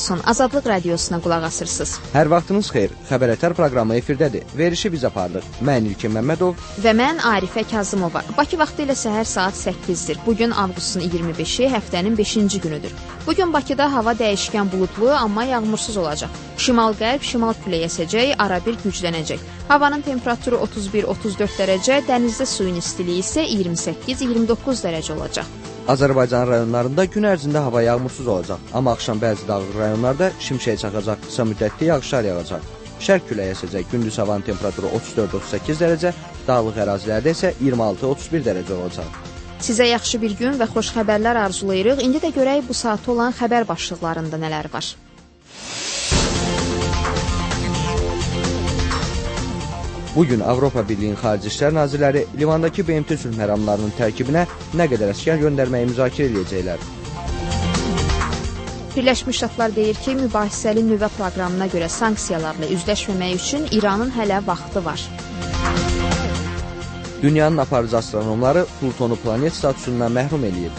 olsun. Azadlıq radiosuna qulaq asırsınız. Hər vaxtınız xeyir. Xəbərətər proqramı efirdədir. Verişi biz apardıq. Mən İlkin Məmmədov və mən Arifə Kazımova. Bakı vaxtı ilə səhər saat 8-dir. Bugün avqustun 25-i, həftənin 5-ci günüdür. Bugün Bakıda hava dəyişkən buludlu, amma yağmursuz olacaq. Şimal-qərb, şimal küləyi əsəcək, arabir güclənəcək. Havanın temperaturu 31-34 dərəcə, dənizdə suyun istiliyi isə 28-29 dərəcə olacaq. Azərbaycan rayonlarında gün ərzində hava yağmursuz olacaq, amma axşam bəzi dağlıq rayonlarda şimşək çaxacaq, qısa müddətli yağışlar yağacaq. Şərq küləyi əsəcək, gündüz havanın temperaturu 34-38 dərəcə, dağlıq ərazilərdə isə 26-31 dərəcə olacaq. Sizə yaxşı bir gün və xoş xəbərlər arzulayırıq. İndi də görək bu saatda olan xəbər başlıqlarında nələr var. Bugün Avropa Birliyinin Xarici İşlər Nazirləri Livandakı BMT sülh məramlarının tərkibinə nə qədər əsgər göndərməyi müzakirə edəcəklər. Birləşmiş Ştatlar deyir ki, mübahisəli nüvə proqramına görə sanksiyalarla üzləşməmək üçün İranın hələ vaxtı var. Dünyanın aparıcı astronomları Plutonu planet statusundan məhrum eləyib.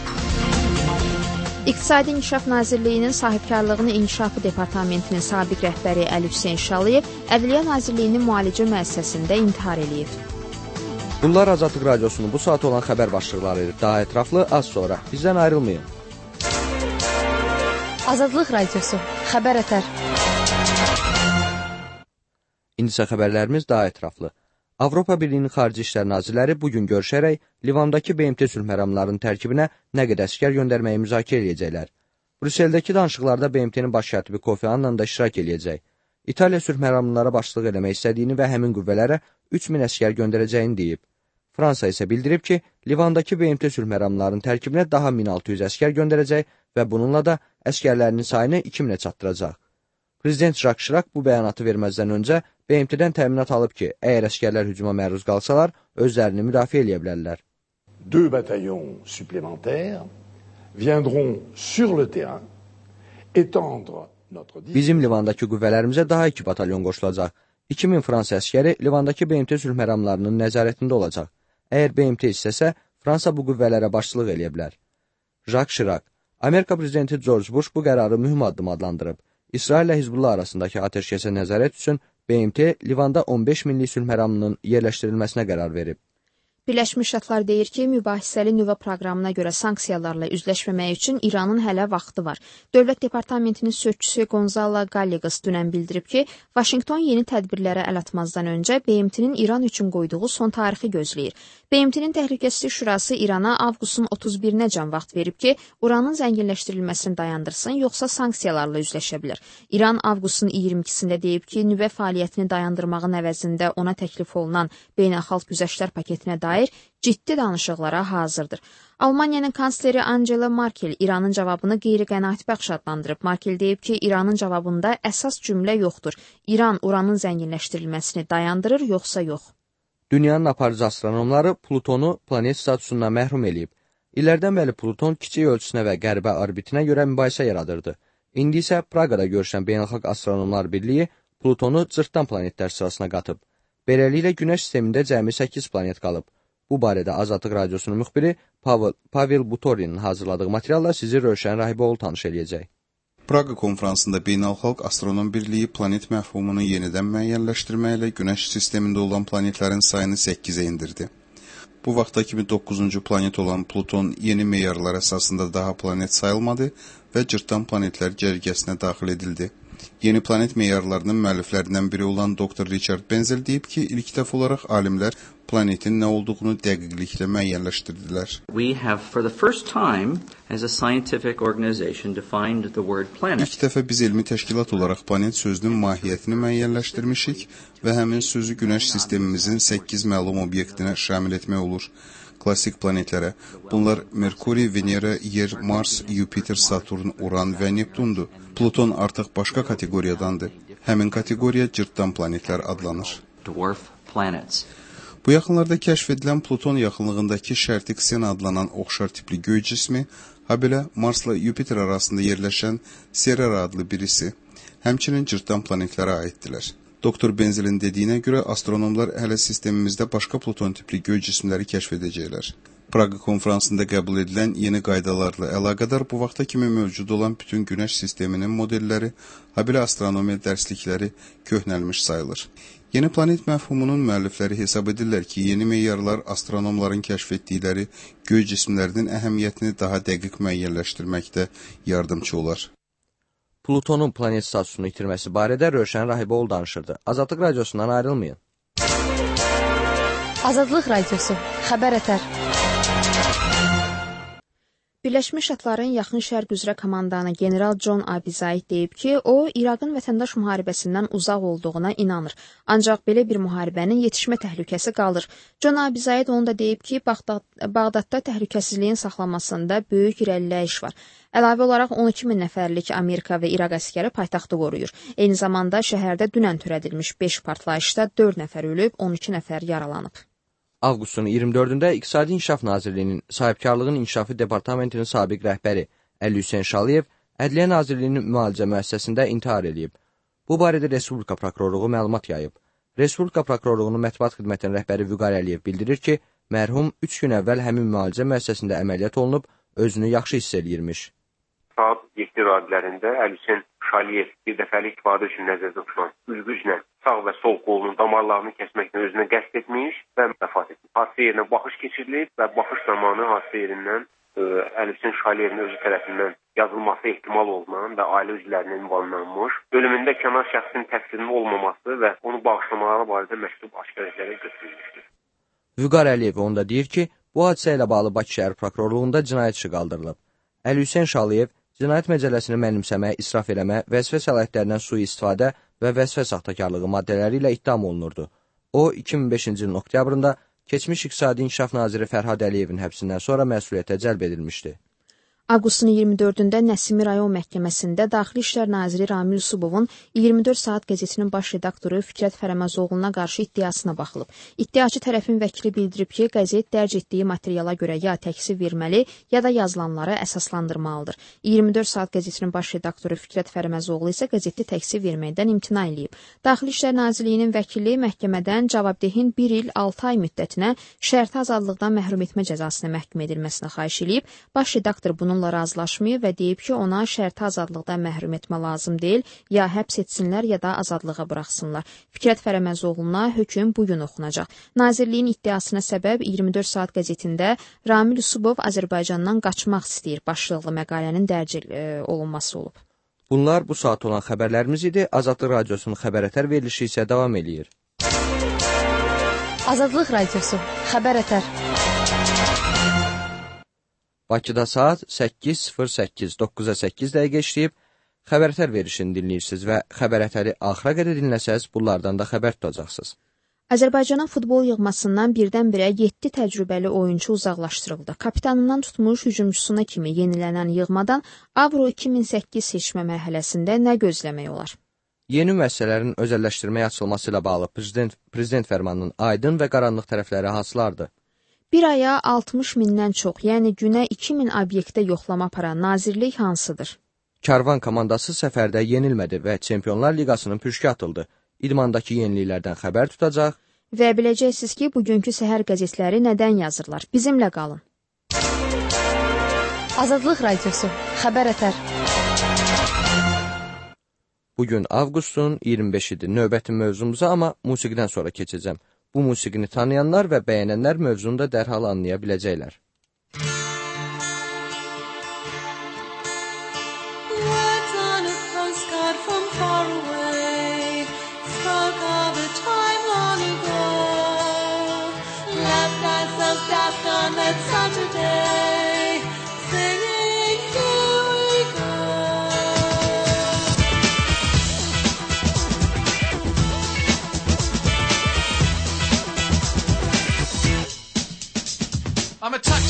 İqtisadi İnkişaf Nazirliyinin Sahibkarlığını İnkişafı Departamentinin sabiq rəhbəri Əli Hüseyn Şaliyev Ədliyyə Nazirliyinin müalicə müəssisəsində intihar eləyib. Bunlar Azadlıq Radiosunun bu saat olan xəbər başlıqları. Daha ətraflı az sonra. Bizdən ayrılmayın. Azadlıq Radiosu. Xəbər ətər. İndi isə xəbərlərimiz daha ətraflı. Avropa Birliyinin Xarici İşlər Nazirləri bugün görüşərək Livandakı BMT sülh məramlarının tərkibinə nə qədər əsgər göndərməyi müzakirə edəcəklər. Brüsseldəki danışıqlarda BMT-nin baş katibi Kofi Annan da iştirak edəcək. İtaliya sülh məramlara başçılıq eləmək istədiyini və həmin qüvvələrə 3000 əsgər göndərəcəyini deyib. Fransa isə bildirib ki, Livandakı BMT sülh məramlarının tərkibinə daha 1600 əsgər göndərəcək və bununla da əsgərlərinin sayını 2000-ə çatdıracaq. Prezident Jacques Chirac bu bəyanatı verməzdən öncə BMT-dən təminat alıb ki, əgər əsgərlər hücuma məruz qalsalar, özlərini müdafiə eləyə bilərlər. 2 bataillons supplémentaires viendront sur le terrain étendre notre... Bizim Livandakı qüvvələrimizə daha 2 batalyon qoşulacaq. 2000 Fransa əsgəri Livandakı BMT sülh məramlarının nəzarətində olacaq. Əgər BMT istəsə, Fransa bu qüvvələrə başçılıq eləyə bilər. Jacques Chirac, Amerika prezidenti George Bush bu qərarı mühüm addım adlandırıb. İsrail ilə Hizbullah arasındakı atəşkəsə nəzarət üçün BMT Livanda 15 minlik sülh məramının yerləşdirilməsinə qərar verib. Birləşmiş Ştatlar deyir ki, mübahisəli nüvə proqramına görə sanksiyalarla üzləşməmək üçün İranın hələ vaxtı var. Dövlət Departamentinin sözçüsü Gonzalo Gallegos dünən bildirib ki, Vaşinqton yeni tədbirlərə əl atmazdan öncə BMT-nin İran üçün qoyduğu son tarixi gözləyir. BMT-nin Təhlükəsizlik Şurası İrana avqustun 31-nəcən vaxt verib ki, uranın zənginləşdirilməsini dayandırsın, yoxsa sanksiyalarla üzləşə bilər. İran avqustun 22-sində deyib ki, nüvə fəaliyyətini dayandırmağın əvəzində ona təklif olunan beynəlxalq güzəştlər paketinə dair ciddi danışıqlara hazırdır. Almaniyanın kansleri Angela Merkel İranın cavabını qeyri-qənaətbəxş adlandırıb. Merkel deyib ki, İranın cavabında əsas cümlə yoxdur. İran uranın zənginləşdirilməsini dayandırır, yoxsa yox. Dünyanın aparıcı astronomları Plutonu planet statusundan məhrum eləyib. İllərdən bəri Pluton kiçik ölçüsünə və qərbə orbitinə görə mübahisə yaradırdı. İndi isə Praqada görüşən Beynəlxalq Astronomlar Birliyi Plutonu cırtdan planetlər sırasına qatıb. Beləliklə, Günəş sistemində cəmi 8 planet qalıb. Bu barədə Azadlıq Radiosunun müxbiri Pavel Butorinin hazırladığı materialla sizi Rövşən Rahiboğlu tanış eləyəcək. Praqa konfransında Beynəlxalq Astronom Birliyi planet məfhumunu yenidən müəyyənləşdirməklə Günəş sistemində olan planetlərin sayını 8-ə indirdi. Bu vaxta kimi 9-cu planet olan Pluton yeni meyarlar əsasında daha planet sayılmadı və cırtdan planetlər cərgəsinə daxil edildi. Yeni planet meyarlarının müəlliflərindən biri olan Dr. Richard Benzel deyib ki, ilk dəfə olaraq alimlər planetin nə olduğunu dəqiqliklə müəyyənləşdirdilər. İlk dəfə biz elmi təşkilat olaraq planet sözünün mahiyyətini müəyyənləşdirmişik və həmin sözü Günəş sistemimizin 8 məlum obyektinə şamil etmək olur. Klassik planetlərə. Bunlar Merkuri, Venera, Yer, Mars, Jupiter, Saturn, Uran və Neptundur. Pluton artıq başqa kateqoriyadandır. Həmin kateqoriya cırtdan planetlər adlanır. Bu yaxınlarda kəşf edilən Pluton yaxınlığındakı şərti Ksena adlanan oxşar tipli göy cismi, habelə Marsla Jupiter arasında yerləşən Ceres adlı birisi, həmçinin cırtdan planetlərə aiddirlər. Dr. Benzelin dediyinə görə astronomlar hələ sistemimizdə başqa Pluton tipli göy cisimləri kəşf edəcəklər. Praqa konfransında qəbul edilən yeni qaydalarla əlaqədar bu vaxta kimi mövcud olan bütün günəş sisteminin modelləri, habelə astronomiya dərslikləri köhnəlmiş sayılır. Yeni planet məfhumunun müəllifləri hesab edirlər ki, yeni meyarlar astronomların kəşf etdikləri göy cismlərinin əhəmiyyətini daha dəqiq müəyyənləşdirməkdə yardımcı olar. Plutonun planet statusunu itirməsi barədə Rövşən Rahiboğlu danışırdı. Azadlıq radiosundan ayrılmayın. Azadlıq radiosu, xəbər ətər. Birləşmiş Ştatların Yaxın Şərq üzrə komandanı general John Abizaid deyib ki, o, İraqın vətəndaş müharibəsindən uzaq olduğuna inanır. Ancaq belə bir müharibənin yetişmə təhlükəsi qalır. John Abizaid onu da deyib ki, Bağdadda təhlükəsizliyin saxlanmasında böyük irəliləyiş var. Əlavə olaraq 12 min nəfərlik Amerika və İraq əskəri paytaxtı qoruyur. Eyni zamanda şəhərdə dünən törədilmiş 5 partlayışda 4 nəfər ölüb, 12 nəfər yaralanıb. Avqustun 24-də İqtisadi İnkişaf Nazirliyinin Sahibkarlığın İnkişafı Departamentinin sabiq rəhbəri Əli Hüseyn Şaliyev Ədliyyə Nazirliyinin müalicə müəssisəsində intihar edib. Bu barədə Respublika Prokurorluğu məlumat yayıb. Respublika Prokurorluğunun mətbuat xidmətinin rəhbəri Vüqar Əliyev bildirir ki, mərhum 3 gün əvvəl həmin müalicə müəssisəsində əməliyyat olunub, özünü yaxşı hiss eləyirmiş. Saat 7 radələrində Əli Hüseyn Şaliyev bir dəfəlik istifadə üçün nəzərdə tutulan ülgüclə sağ və sol qolunun damarlarını kəsməklə özünə qəsd etmiş və vəfat etmiş. Hadisə yerinə baxış keçirilib və baxış zamanı hadisə yerindən Əli Hüseyn Şaliyevin özü tərəfindən yazılması ehtimal olunan və ailə üzvlərinə ünvanlanmış, ölümündə kənar şəxsin təqsirinin olmaması və onu bağışlamaları barədə məktub aşkar edilərək götürülmüşdür. Vüqar Əliyev onda deyir ki, bu hadisə ilə bağlı Bakı şəhər prokurorluğunda cinayət işi qaldırılıb. Əli Hüseyn Şaliyev cinayət məcəlləsini mənimsəmə, israf eləmə, vəzifə səlahiyyətlərindən sui-istifadə və vəzifə saxtakarlığı maddələri ilə ittiham olunurdu. O, 2005-ci ilin oktyabrında keçmiş İqtisadi İnkişaf Naziri Fərhad Əliyevin həbsindən sonra məsuliyyətə cəlb edilmişdi. Avqustun 24-də Nəsimi rayon məhkəməsində Daxili İşlər Naziri Ramil Yusubovun 24 saat qəzetinin baş redaktoru Fikrət Fərəməzoğluna qarşı iddiasına baxılıb. İddiaçı tərəfin vəkili bildirib ki, qəzet dərc etdiyi materiala görə ya təqsir verməli, ya da yazılanları əsaslandırmalıdır. 24 saat qəzetinin baş redaktoru Fikrət Fərəməzoğlu isə qəzetdə təqsir verməkdən imtina eləyib. Daxili İşlər Nazirliyinin vəkili məhkəmədən cavabdehin 1 il 6 ay müddətinə şərti azadlıqdan məhrum etmə cəzasına məhkum edilməsini xahiş eləyib. Baş redaktor bununla razılaşmayıb və deyib ki, ona şərti azadlıqdan məhrum etmə lazım deyil, ya həbs etsinlər, ya da azadlığa buraxsınlar. Fikrət Fərəməzoğluna hökm bugün oxunacaq. Nazirliyin iddiasına səbəb 24 saat qəzetində Ramil Yusubov Azərbaycandan qaçmaq istəyir başlıqlı məqalənin dərc olunması olub. Bunlar bu saat olan xəbərlərimiz idi. Azadlıq radiosunun xəbər-ətər verilişi isə davam eləyir. Azadlıq radiosu, xəbər ətər. Bakıda saat 8:08, 9-a 8 dəqiqə işləyib, xəbər-ətər verişini dinləyirsiniz və xəbər-ətəri axıra qədər dinləsəz, bunlardan da xəbər tutacaqsınız. Azərbaycanın futbol yığmasından birdən-birə 7 təcrübəli oyuncu uzaqlaşdırıldı. Kapitanından tutmuş hücumçusuna kimi yenilənən yığmadan Avro 2008 seçmə mərhələsində nə gözləmək olar? Yeni müəssisələrin özəlləşdirməyə açılması ilə bağlı prezident fərmanının aydın və qaranlıq tərəfləri hansılardır? Bir aya 60 mindən çox, yəni günə 2000 obyektə yoxlama aparan nazirlik hansıdır? Karvan komandası səfərdə yenilmədi və Çempionlar Liqasının püşkü atıldı. İdmandakı yeniliklərdən xəbər tutacaq. Və biləcəksiniz ki, bugünkü səhər qəzetləri nədən yazırlar. Bizimlə qalın. Azadlıq radiosu, xəbər ətər. Bugün avqustun 25-idir. Növbəti mövzumuza amma musiqidən sonra keçəcəm. Bu musiqini tanıyanlar və bəyənənlər mövzunu da dərhal anlaya biləcəklər. I'm a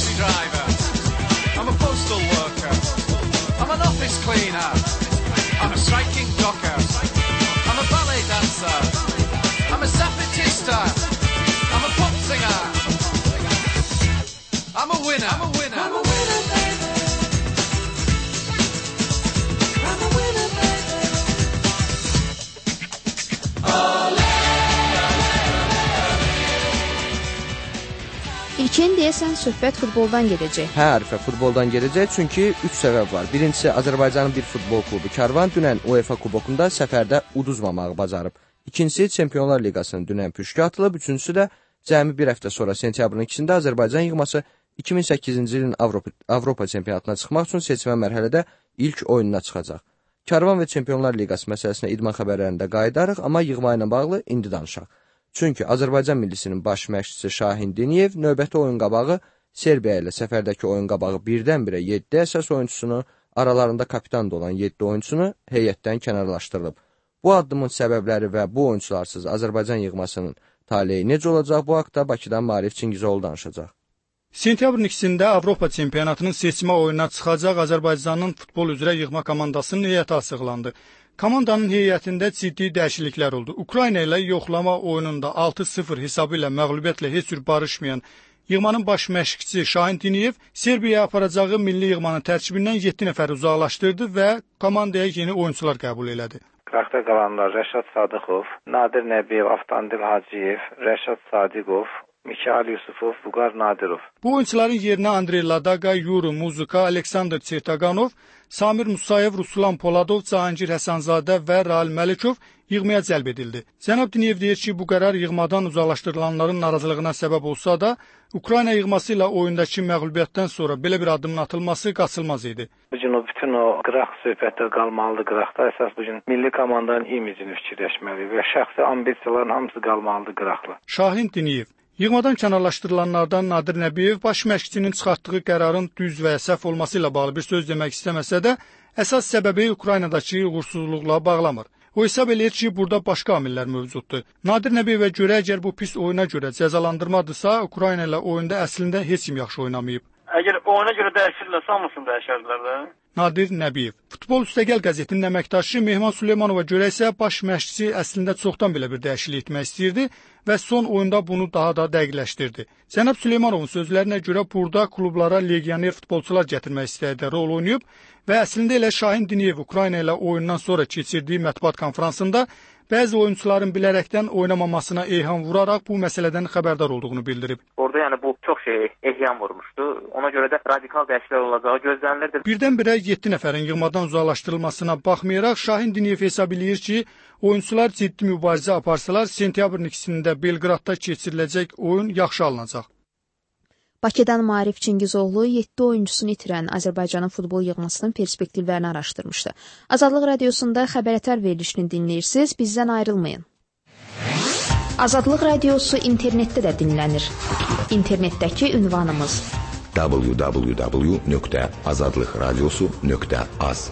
İkinci deyəsən söhbət futboldan gedəcək. Hə, Arifə, futboldan gedəcək, çünki 3 səbəb var. Birincisi, Azərbaycanın bir futbol klubu Karvan dünən UEFA kubokunda səfərdə uduzmamağı bacarıb. İkincisi, Çempionlar Liqasının dünən püşkü atılıb. Üçüncüsü də cəmi bir həftə sonra sentyabrın 2-də Azərbaycan yığması 2008-ci ilin Avropa çempionatına çıxmaq üçün seçmə mərhələdə ilk oyununa çıxacaq. Karvan və Çempionlar Liqası məsələsinə idman xəbərlərində qayıdarıq, amma yığma ilə bağlı indi danışaq. Çünki Azərbaycan millisinin baş məşqçisi Şahin Diniyev növbəti oyun qabağı Serbiya ilə səfərdəki oyun qabağı birdən-birə 7 əsas oyunçusunu, aralarında kapitan da olan 7 oyunçusunu heyətdən kənarlaşdırılıb. Bu addımın səbəbləri və bu oyunçularsız Azərbaycan yığmasının taleyi necə olacaq, bu haqda Bakıdan Maarif Çingizoğlu danışacaq. Sentyabrın 2-də Avropa çempionatının seçmə oyununa çıxacaq Azərbaycanın futbol üzrə yığma komandasının heyəti açıqlandı. Komandanın heyətində ciddi dəyişikliklər oldu. Ukrayna ilə yoxlama oyununda 6-0 hesabı ilə məğlubiyyətlə heç cür barışmayan yığmanın baş məşqçisi Şahin Diniyev Serbiyaya aparacağı milli yığmanın tərkibindən 7 nəfər uzaqlaşdırdı və komandaya yeni oyunçular qəbul elədi. Qıraqda qalanlar Rəşad Sadıqov, Nadir Nəbiyev, Avtandil Hacıyev, Rəşad Sadiqov, Mikhail Yusufov, Vüqar Nadirov. Bu oyunçuların yerinə Andrey Ladaqa, Yuri Muzika, Aleksandr Çertaganov, Samir Musayev, Ruslan Poladov, Cahangir Həsanzadə və Rail Məlikov yığmaya cəlb edildi. Cənab Diniyev deyir ki, bu qərar yığmadan uzaqlaşdırılanların narazılığına səbəb olsa da, Ukrayna yığması ilə oyundakı məğlubiyyətdən sonra belə bir addımın atılması qaçılmaz idi. Bugün bütün o qıraq söhbətlər qalmalıdır qıraqda. Əsas bugün milli komandanın imicini fikirləşməli və şəxsi ambisiyaların hamısı qalmalıdır qıraqla. Şahin Diniyev yığmadan kənarlaşdırılanlardan Nadir Nəbiyev baş məşqçinin çıxartdığı qərarın düz və səhv olması ilə bağlı bir söz demək istəməsə də, əsas səbəbi Ukraynadakı uğursuzluqla bağlamır. O hesab eləyir ki, burada başqa amillər mövcuddur. Nadir Nəbiyevə görə əgər bu pis oyuna görə cəzalandırmadırsa, Ukrayna ilə oyunda əslində heç kim yaxşı oynamayıb. Əgər oyuna görə dəyişirlərsə, hamısını dəyişərdilər də. Nadir Nəbiyev. Futbol Üstəgəl qəzetinin əməkdaşı Mehman Süleymanova görə isə baş məşqçi əslində çoxdan belə bir dəyişiklik etmək istəyirdi və son oyunda bunu daha da dəqiqləşdirdi. Cənab Süleymanovun sözlərinə görə burada klublara legioner futbolçular gətirmək istəyi rol oynayıb və əslində elə Şahin Diniyev Ukrayna ilə oyundan sonra keçirdiyi mətbuat konfransında bəzi oyunçuların bilərəkdən oynamamasına eyham vuraraq bu məsələdən xəbərdar olduğunu bildirib. Orada yəni bu çox eyham vurmuşdu. Ona görə də radikal dəyişikliklər olacağı gözlənilirdi. Birdən-birə 7 nəfərin yığmadan uzaqlaşdırılmasına baxmayaraq Şahin Diniyev hesab eləyir ki, oyunçular ciddi mübarizə aparsalar, sentyabrın 2-də Belqradda keçiriləcək oyun yaxşı alınacaq. Bakıdan Maarif Çingizoğlu 7 oyuncusunu itirən Azərbaycanın futbol yığmasının perspektivlərini araşdırmışdı. Azadlıq Radiosunda xəbərətər verilişini dinləyirsiniz, bizdən ayrılmayın. Azadlıq Radiosu internetdə də dinlənir. İnternetdəki ünvanımız www.azadlıqradiosu.az.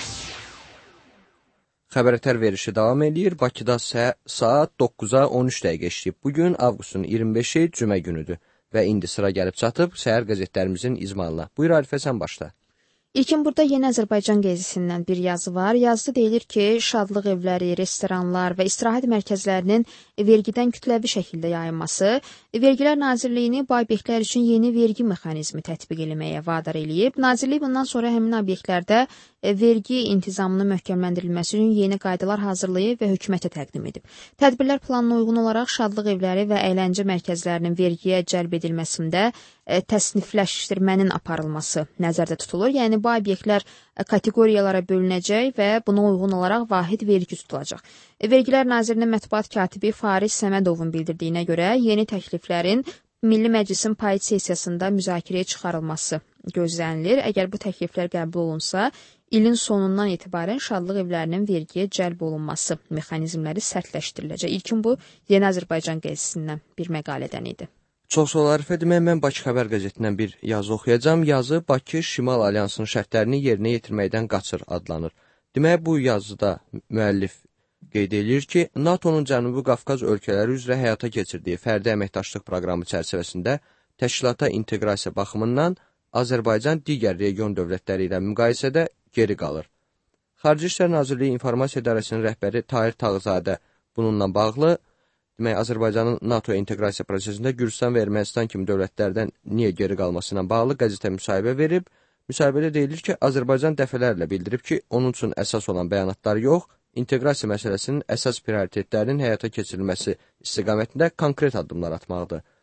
Xəbərətər verişi davam edir. Bakıda saat 9-a 13 dəqiqə işləyib. Bugün avqustun 25-i cümə günüdür. Və indi sıra gəlib çatıb səhər qəzetlərimizin izmalına. Buyur Arifə, sən başla. İlkin burada Yeni Azərbaycan qəzetisindən bir yazı var. Yazıda deyilir ki, şadlıq evləri, restoranlar və istirahət mərkəzlərinin vergidən kütləvi şəkildə yayılması Vergilər Nazirliyini bu obyektlər üçün yeni vergi mexanizmi tətbiq etməyə vadar eləyib. Nazirlik bundan sonra həmin obyektlərdə vergi intizamını möhkəmləndirilməsi üçün yeni qaydalar hazırlayıb və hökumətə təqdim edib. Tədbirlər planına uyğun olaraq şadlıq evləri və əyləncə mərkəzlərinin vergiyə cəlb edilməsində təsnifləşdirmənin aparılması nəzərdə tutulur. Yəni, bu obyektlər kateqoriyalara bölünəcək və buna uyğun olaraq vahid vergi tutulacaq. Vergilər Nazirinin mətbuat katibi Faris Səmədovun bildirdiyinə görə yeni təkliflərin Milli Məclisin payız sessiyasında müzakirəyə çıxarılması gözlənilir. Əgər bu təkliflər qəbul olunsa, ilin sonundan etibarən şadlıq evlərinin vergiyə cəlb olunması mexanizmləri sərtləşdiriləcək. İlkin bu, Yeni Azərbaycan qəzetisindən bir məqalədən idi. Çox sağ ol Arifə. Demək, mən Bakı Xəbər qəzetindən bir yazı oxuyacağam. Yazı Bakı Şimal Alyansının şərtlərini yerinə yetirməkdən qaçır adlanır. Demək, bu yazıda müəllif qeyd edir ki, NATO-nun Cənubi Qafqaz ölkələri üzrə həyata keçirdiyi fərdi əməkdaşlıq proqramı çərçivəsində təşkilata inteqrasiya baxımından Azərbaycan digər region dövlətləri ilə müqayisədə geri qalır. Xarici İşlər Nazirliyi İnformasiya İdarəsinin rəhbəri Tahir Tağızadə bununla bağlı, demək, Azərbaycanın NATO inteqrasiya prosesində Gürcistan və Ermənistan kimi dövlətlərdən niyə geri qalmasına bağlı qəzetə müsahibə verib. Müsahibədə deyilir ki, Azərbaycan dəfələrlə bildirib ki, onun üçün əsas olan bəyanatlar yox, inteqrasiya məsələsinin əsas prioritetlərinin həyata keçirilməsi istiqamətində konkret addımlar atmaqdır.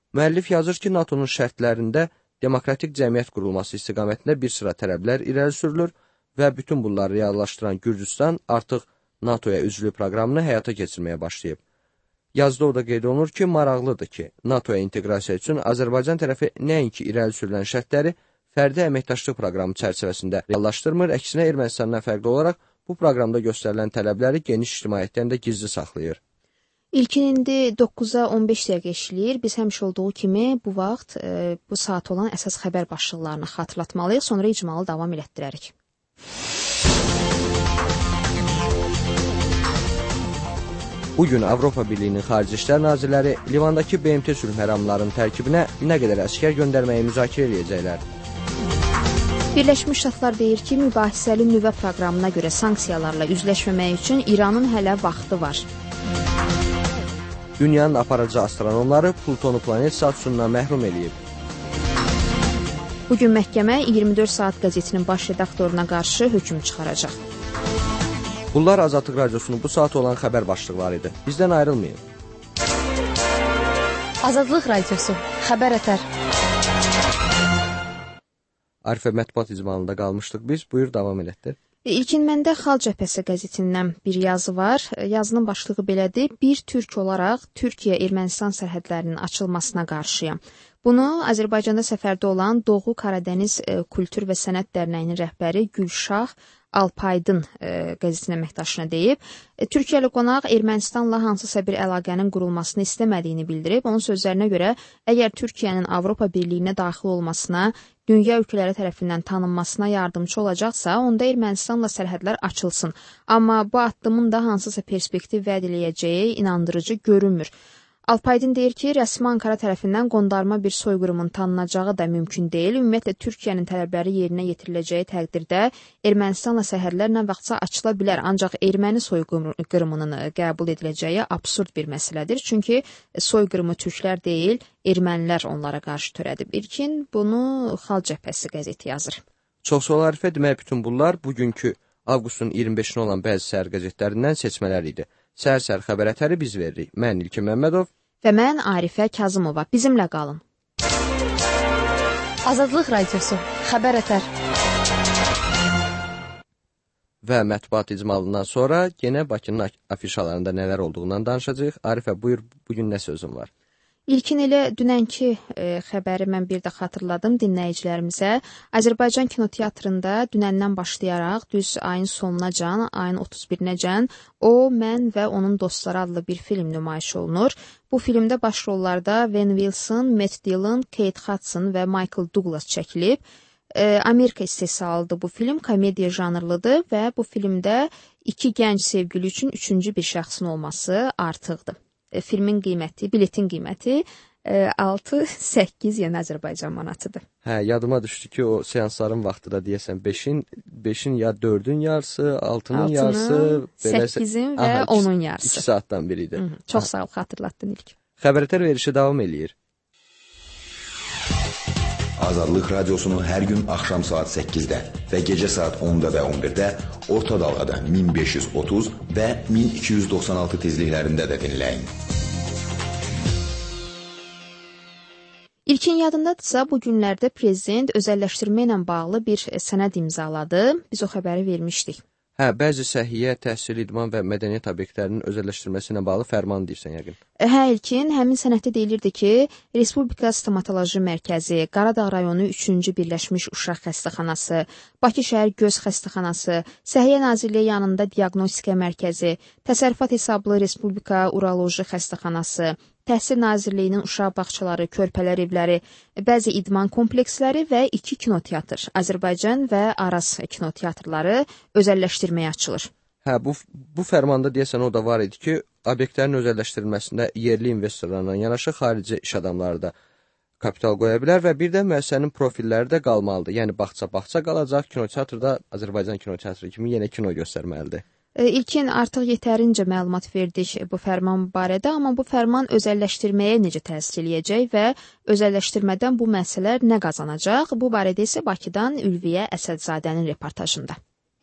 Müəllif yazır ki, NATO-nun şərtlərində demokratik cəmiyyət qurulması istiqamətində bir sıra tələblər irəli sürülür və bütün bunları reallaşdıran Gürcüstan artıq NATO-ya üzvlük proqramını həyata keçirməyə başlayıb. Yazıda o da qeyd olunur ki, maraqlıdır ki, NATO-ya inteqrasiya üçün Azərbaycan tərəfi nəinki irəli sürülən şərtləri fərdi əməkdaşlıq proqramı çərçivəsində reallaşdırmır, əksinə Ermənistandan fərqli olaraq bu proqramda göstərilən tələbləri geniş ictimaiyyətdən də gizli saxlayır. İlkin indi 9-a 15 dəqiqə işləyir. Biz həmişə olduğu kimi bu vaxt bu saat olan əsas xəbər başlıqlarını xatırlatmalıyıq, sonra icmalı davam elətdirərik. Bugün Avropa Birliyinin Xarici İşlər Nazirləri Livandakı BMT sülh məramlarının tərkibinə nə qədər əskər göndərməyi müzakirə edəcəklər. Birləşmiş Ştatlar deyir ki, mübahisəli nüvə proqramına görə sanksiyalarla üzləşməmək üçün İranın hələ vaxtı var. Dünyanın aparıcı astronomları Plutonu planet statusundan məhrum eləyib. Bugün məhkəmə 24 saat qəzetinin baş redaktoruna qarşı hökm çıxaracaq. Bunlar Azadlıq Radiosunun bu saat olan xəbər başlıqları idi. Bizdən ayrılmayın. Azadlıq Radiosu, xəbər ətər. Arifə mətbuat icmalında qalmışdıq biz. Buyur, davam elətdir. İlkin məndə Xalq Cəbhəsi qəzetindən bir yazı var. Yazının başlığı belədir. Bir türk olaraq Türkiyə-Ermənistan sərhədlərinin açılmasına qarşıyam. Bunu Azərbaycanda səfərdə olan Doğu Karadəniz Kültür və Sənət Dərnəyinin rəhbəri Gülşah Alpaydın qəzetinin əməkdaşına deyib. Türkiyəli qonaq Ermənistanla hansısa bir əlaqənin qurulmasını istəmədiyini bildirib. Onun sözlərinə görə, əgər Türkiyənin Avropa Birliyinə daxil olmasına, dünya ölkələri tərəfindən tanınmasına yardımcı olacaqsa, onda Ermənistanla sərhədlər açılsın. Amma bu addımın da hansısa perspektiv vəd eləyəcəyi inandırıcı görünmür. Alpaydın deyir ki, rəsmi Ankara tərəfindən qondarma bir soyqırımın tanınacağı da mümkün deyil. Ümumiyyətlə, Türkiyənin tələbləri yerinə yetiriləcəyi təqdirdə Ermənistanla sərhədlər nə vaxtsa açıla bilər. Ancaq erməni soyqırımının qəbul ediləcəyi absurd bir məsələdir. Çünki soyqırımı türklər deyil, ermənilər onlara qarşı törədib. İlkin bunu Xalq Cəbhəsi qəzeti yazır. Çox sağ ol Arifə, demək bütün bunlar bugünkü avqustun 25-nə olan bəzi səhər qəzetlərindən seçmələr idi. Səhər-səhər xəbər ətəri biz veririk. Mən İlkin Məmmədov və mən Arifə Kazımova. Bizimlə qalın. Azadlıq Radiosu, xəbər ətər. Və mətbuat icmalından sonra yenə Bakının afişalarında nələr olduğundan danışacağıq. Arifə, buyur, bugün nə sözün var? İlkin elə dünənki xəbəri mən bir də xatırladım dinləyicilərimizə. Azərbaycan kinoteatrında dünəndən başlayaraq düz ayın sonunacan, ayın 31-nəcən O, Mən və Onun Dostları adlı bir film nümayiş olunur. Bu filmdə başrollarda Van Wilson, Matt Dillon, Kate Hudson və Michael Douglas çəkilib. Amerika istehsalıdır bu film, komediya janrlıdır və bu filmdə iki gənc sevgili üçün üçüncü bir şəxsin olması artıqdır. Filmin qiyməti, biletin qiyməti 6-8 yəni Azərbaycan manatıdır. Hə, yadıma düşdü ki, o seansların vaxtı da deyəsən 5-in ya 4-ün yarısı, 6-nın yarısı, 8-in və 10-un yarısı. 2 saatdan biridir. Çox sağ ol, xatırlatdın ilk. Xəbərətər verişi davam eləyir. Azadlıq Radiosunu hər gün axşam saat 8-də və gecə saat 10-da və 11-də orta dalğada 1530 və 1296 tezliklərində də dinləyin. İlkin yadındadırsa, bu günlərdə prezident özəlləşdirmə ilə bağlı bir sənəd imzaladı. Biz o xəbəri vermişdik. Hə, bəzi səhiyyə, təhsil, idman və mədəniyyət obyektlərinin özəlləşdirilməsi ilə bağlı fərman deyirsən yəqin. Hə, İlkin, həmin sənəddə deyilirdi ki, Respublika Stomatoloji Mərkəzi, Qaradağ rayonu 3-cü Birləşmiş Uşaq Xəstəxanası, Bakı şəhər Göz Xəstəxanası, Səhiyyə Nazirliyi yanında Diaqnostika Mərkəzi, Təsərrüfat hesablı Respublika Uroloji Xəstəxanası, Təhsil Nazirliyinin uşaq bağçaları, körpələr evləri, bəzi idman kompleksləri və 2 kinoteatr, Azərbaycan və Araz kinoteatrları özəlləşdirməyə açılır. Hə, bu fərmanda deyəsən o da var idi ki, obyektlərin özəlləşdirilməsində yerli investorlarla yanaşı xarici iş adamları da kapital qoya bilər və bir də müəssisənin profilləri də qalmalıdır. Yəni bağça qalacaq, kinoteatrda Azərbaycan kinoteatrı kimi yenə kino göstərməlidir. İlkin artıq yetərincə məlumat verdik bu fərman barədə, amma bu fərman özəlləşdirməyə necə təsir eləyəcək və özəlləşdirmədən bu məsələlər nə qazanacaq? Bu barədə isə Bakıdan Ülviyə Əsədzadənin reportajında.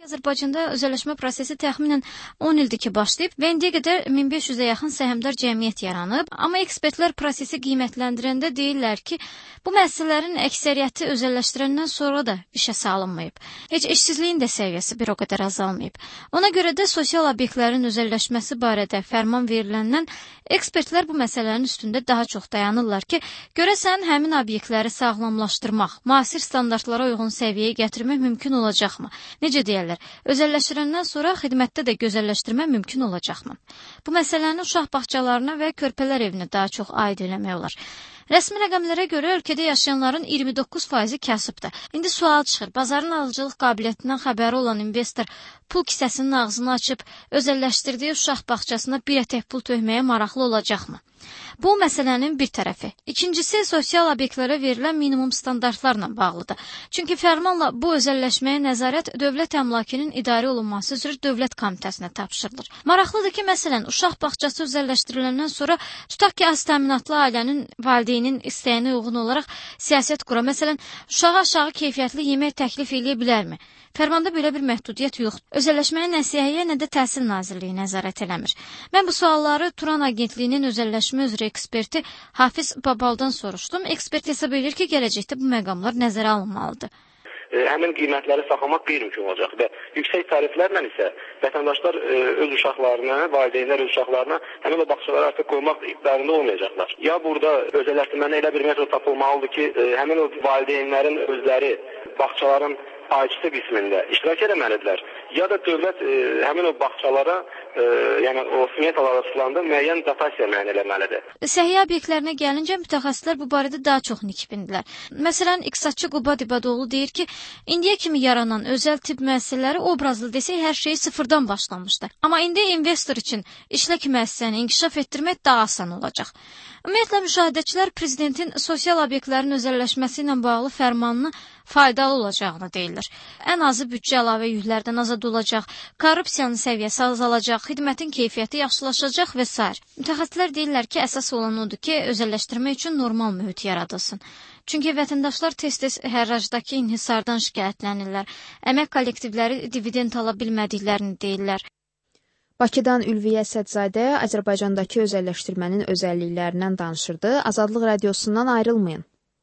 Azərbaycanda özəlləşmə prosesi təxminən 10 ildir ki, başlayıb və indiyə qədər 1500-ə yaxın səhmdar cəmiyyət yaranıb. Amma ekspertlər prosesi qiymətləndirəndə deyirlər ki, bu məsələlərin əksəriyyəti özəlləşdirəndən sonra da işə salınmayıb. Heç işsizliyin də səviyyəsi bir o qədər azalmayıb. Ona görə də sosial obyektlərin özəlləşməsi barədə fərman veriləndən ekspertlər bu məsələlərin üstündə daha çox dayanırlar ki, görəsən həmin obyektləri sağlamlaşdırmaq, müasir standartlara uyğun səviyyəyə gətirmək mümkün olacaqmı? Necə deyirlər? Özəlləşdirəndən sonra xidmətdə də gözəlləşdirmə mümkün olacaqmı? Bu məsələni uşaq bağçalarına və körpələr evinə daha çox aid eləmək olar. Rəsmi rəqəmlərə görə ölkədə yaşayanların 29% kasıbdır. İndi sual çıxır, bazarın alıcılıq qabiliyyətindən xəbəri olan investor pul kisəsinin ağzını açıb özəlləşdirdiyi uşaq bağçasına bir ətək pul töhməyə maraqlı olacaqmı? Bu məsələnin bir tərəfi. İkincisi, sosial obyektlərə verilən minimum standartlarla bağlıdır. Çünki fərmanla bu özəlləşməyə nəzarət dövlət əmlakının idarə olunması üzrə dövlət komitəsinə tapşırılır. Maraqlıdır ki, məsələn, uşaq bağçası özəlləşdiriləndən sonra tutaq ki, az təminatlı ailənin valideynin istəyinə uyğun olaraq siyasət qura. Məsələn, uşağa aşağı keyfiyyətli yemək təklif edə bilərmi? Fərmanda belə bir məhdudiyyət yoxdur. Özəlləşməyə nə Səhiyyə, nə də Təhsil Nazirliyi nəzarət eləmir. Mən bu sualları Turan Agentliyinin özəlləşmə üzrə eksperti Hafiz Babaldan soruşdum. Ekspert hesab edir ki, gələcəkdə bu məqamlar nəzərə alınmalıdır. Həmin qiymətləri saxlamaq qeyri-mümkün olacaq və yüksək tariflərlə isə vətəndaşlar öz uşaqlarına, valideynlər öz uşaqlarına həmin o bağçalara artıq qoymaq iqtidarında olmayacaqlar. Ya burada özəlləşdirmənin elə bir metod tapılmalıdır ki, həmin o valideynlərin özləri bağçaların payçısı qismində iştirak eləməlidirlər. Ya da dövlət həmin o bağçalara, yəni o smetalara çıxılanda müəyyən dotasiya müəyyən eləməlidir. Səhiyyə obyektlərinə gəlincə mütəxəssislər bu barədə daha çox nikbindirlər. Məsələn, iqtisadçı Qubad İbadoğlu deyir ki, indiyə kimi yaranan özəl tibb müəssisələri obrazlı desək hər şey sıfırdan başlanmışdı. Amma indi investor üçün işlək müəssisəni inkişaf etdirmək daha asan olacaq. Ümumiyyətlə, müşahidəçilər prezidentin sosial obyektlərin özəlləşməsi ilə bağlı fərmanını faydalı olacağını deyirlər. Ən azı büdcə əlavə yüklərdən azad olacaq, korrupsiyanın səviyyəsi azalacaq, xidmətin keyfiyyəti yaxşılaşacaq və s. Mütəxəssislər deyirlər ki, əsas olan odur ki, özəlləşdirmək üçün normal mühit yaradılsın. Çünki vətəndaşlar tez-tez hərrajdakı inhisardan şikayətlənirlər, əmək kollektivləri dividend ala bilmədiklərini deyirlər. Bakıdan Ülviyə Sədzadə Azərbaycandakı özəlləşdirmənin özəlliklərindən danışırdı. Azadlıq Radiosundan ayrılmayın.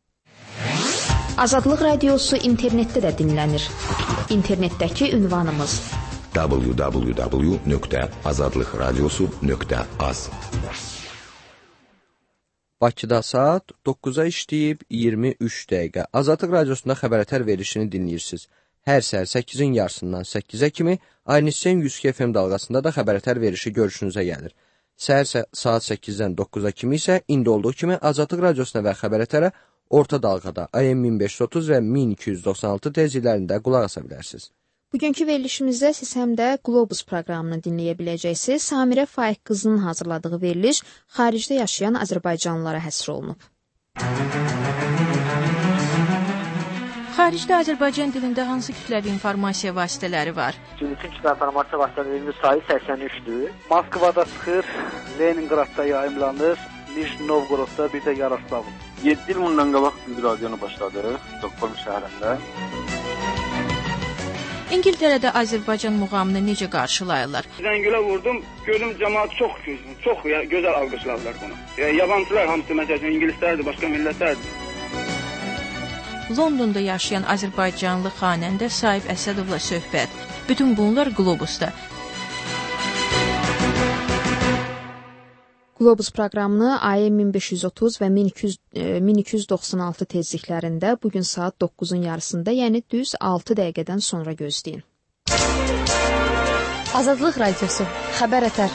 Azadlıq Radiosu internetdə də dinlənir. İnternetdəki ünvanımız www.azadlıqradiosu.az. Bakıda saat 9-a işləyib 23 dəqiqə. Azadlıq Radiosunda xəbərətər verilişini dinləyirsiniz. Hər səhər 8-in yarısından 8-ə kimi Aynisen 100 FM dalğasında da xəbərətər verilişi görüşünüzə gəlir. Səhər saat 8-dən 9-a kimi isə indi olduğu kimi Azadlıq Radiosuna və xəbərətərə orta dalğada AM 1530 və 1296 tezliklərində qulaq asa bilərsiniz. Bugünkü verilişimizdə siz həm də Globus proqramını dinləyə biləcəksiniz. Samirə Faiq qızının hazırladığı veriliş xaricdə yaşayan Azərbaycanlılara həsr olunub. Xaricdə Azərbaycan dilində hansı kütləvi informasiya vasitələri var? Bütün kütləvi informasiya vasitələrinin sayı 83-dür. Moskvada çıxır, Leningradda yayımlanır, Nijni Novgorodda, bir də Yaroslavl. 7 il bundan qabaq bir radionu başladıq, Stockholm şəhərində. İngiltərədə Azərbaycan muğamını necə qarşılayırlar? Zəngilə vurdum, gördüm cəmaət çox gözəl alqışladılar bunu. Yabancılar hamısı məsələn ingilislərdir, başqa millətlərdir. Londonda yaşayan Azərbaycanlı xanəndə Sahib Əsədovla söhbət. Bütün bunlar Globusda. Globus proqramını AM 1530 və 1296 tezliklərində bugün saat 9-un yarısında, yəni düz 6 dəqiqədən sonra gözləyin. Azadlıq Radiosu, xəbərətər.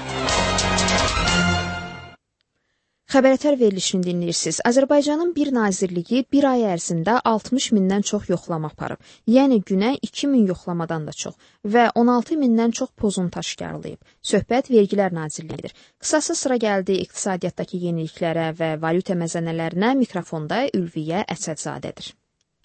Xəbərətər verilişini dinləyirsiniz. Azərbaycanın bir nazirliyi bir ay ərzində 60 mindən çox yoxlama aparıb. Yəni günə 2000 yoxlamadan da çox və 16 mindən çox pozuntu aşkarlayıb. Söhbət Vergilər Nazirliyidir. Qısası sıra gəldi iqtisadiyyatdakı yeniliklərə və valyuta məzənələrinə. Mikrofonda Ülviyə Əsədzadədir.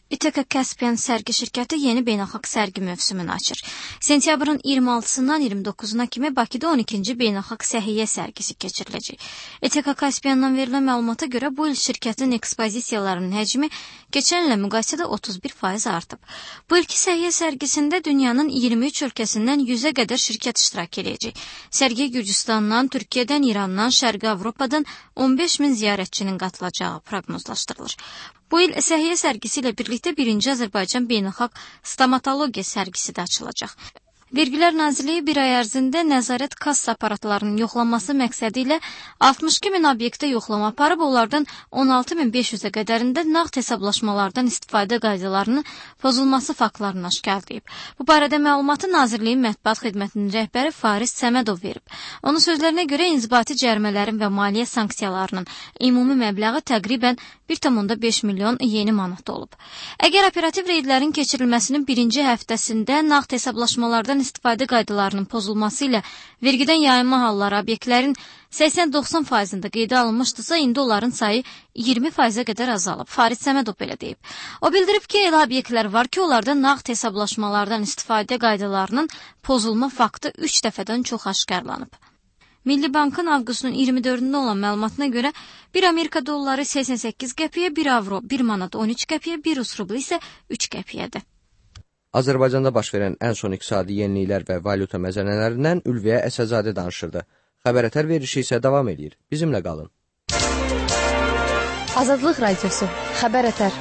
İTK Caspian sərgi şirkəti yeni beynəlxalq sərgi mövsümünü açır. Sentyabrın 26-sından 29-una kimi Bakıda 12-ci beynəlxalq səhiyyə sərgisi keçiriləcək. İTK Caspiandan verilən məlumata görə bu il şirkətin ekspozisiyalarının həcmi keçən illə müqayisədə 31% artıb. Bu ilki səhiyyə sərgisində dünyanın 23 ölkəsindən 100-ə qədər şirkət iştirak edəcək. Sərgiyə Gürcüstandan, Türkiyədən, İrandan, Şərqi Avropadan 15 min ziyarətçinin qatılacağı proqnozlaşdırılır. Bu il səhiyyə sərgisi ilə birlikdə 1-ci Azərbaycan beynəlxalq stomatologiya sərgisi də açılacaq. Vergilər Nazirliyi bir ay ərzində nəzarət kassa aparatlarının yoxlanması məqsədi ilə 62 min obyektə yoxlama aparıb, onlardan 16.500-ə qədərində nağd hesablaşmalardan istifadə qaydalarının pozulması faktlarını aşkarlayıb. Bu barədə məlumatı Nazirliyin mətbuat xidmətinin rəhbəri Faris Səmədov verib. Onun sözlərinə görə inzibati cərimələrin və maliyyə sanksiyalarının ümumi məbləği təqribən 1,5 milyon yeni manat olub. Əgər operativ reydlərin keçirilməsinin birinci həftəsində nağd hesablaşmalardan istifadə qaydalarının pozulması ilə vergidən yayınma halları obyektlərin 80-90%-də qeydə alınmışdısa, indi onların sayı 20%-ə qədər azalıb. Farid Səmədov belə deyib. O bildirib ki, elə obyektlər var ki, onlarda nağd hesablaşmalardan istifadə qaydalarının pozulma faktı 3 dəfədən çox aşkarlanıb. Milli Bankın avqustun 24-də olan məlumatına görə 1 Amerika dolları 88 qəpiyə, 1 avro 1 manat 13 qəpiyə, 1 rus rublu isə 3 qəpiyədir. Azərbaycanda baş verən ən son iqtisadi yeniliklər və valyuta məzənələrindən Ülviyə Əsəzadə danışırdı. Xəbər verilişi isə davam edir. Bizimlə qalın. Azadlıq Radiosu, xəbər ətər.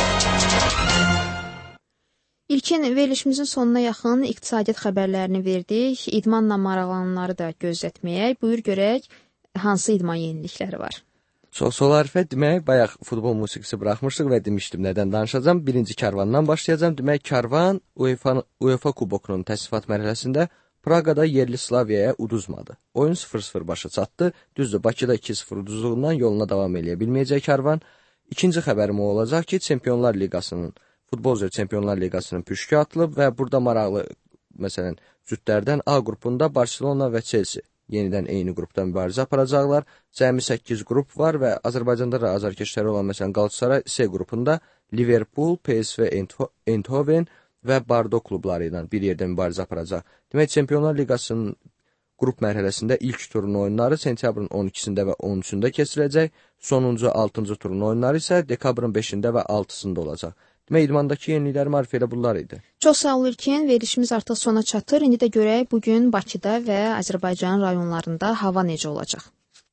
İlkin verilişimizin sonuna yaxın iqtisadiyyat xəbərlərini verdik. İdmanla maraqlananları da gözlətməyək. Buyur görək, hansı idman yenilikləri var? Çox sağ ol Arifə. Demək, bayaq futbol musiqisi buraxmışdıq və demişdim nədən danışacağım. Birinci karvandan başlayacağım. Demək, karvan UEFA kubokunun təsnifat mərhələsində Praqada yerli Slaviyaya uduzmadı. Oyun 0-0 başa çatdı. Düzdür, Bakıda 2-0 uduzluğundan yoluna davam edə bilməyəcək karvan. İkinci xəbərim o olacaq ki, Futbol üzrə Çempionlar Liqasının püşkü atılıb və burada maraqlı, məsələn, cütlərdən A qrupunda Barcelona və Chelsea yenidən eyni qrupdan mübarizə aparacaqlar. Cəmi 8 qrup var və Azərbaycanda da azarkeşləri olan, məsələn, Galatasaray C qrupunda Liverpool, PSV Eindhoven və Bordeaux klubları ilə bir yerdə mübarizə aparacaq. Demək, Çempionlar Liqasının qrup mərhələsində ilk turun oyunları sentyabrın 12-sində və 13-ündə keçiriləcək. Sonuncu 6-cı turun oyunları isə dekabrın 5-də və 6-sında olacaq. Demək, idmandakı yeniliklər marif elə bunlar idi. Çox sağ ol İlkin. Verilişimiz artıq sona çatır. İndi də görək bugün Bakıda və Azərbaycan rayonlarında hava necə olacaq.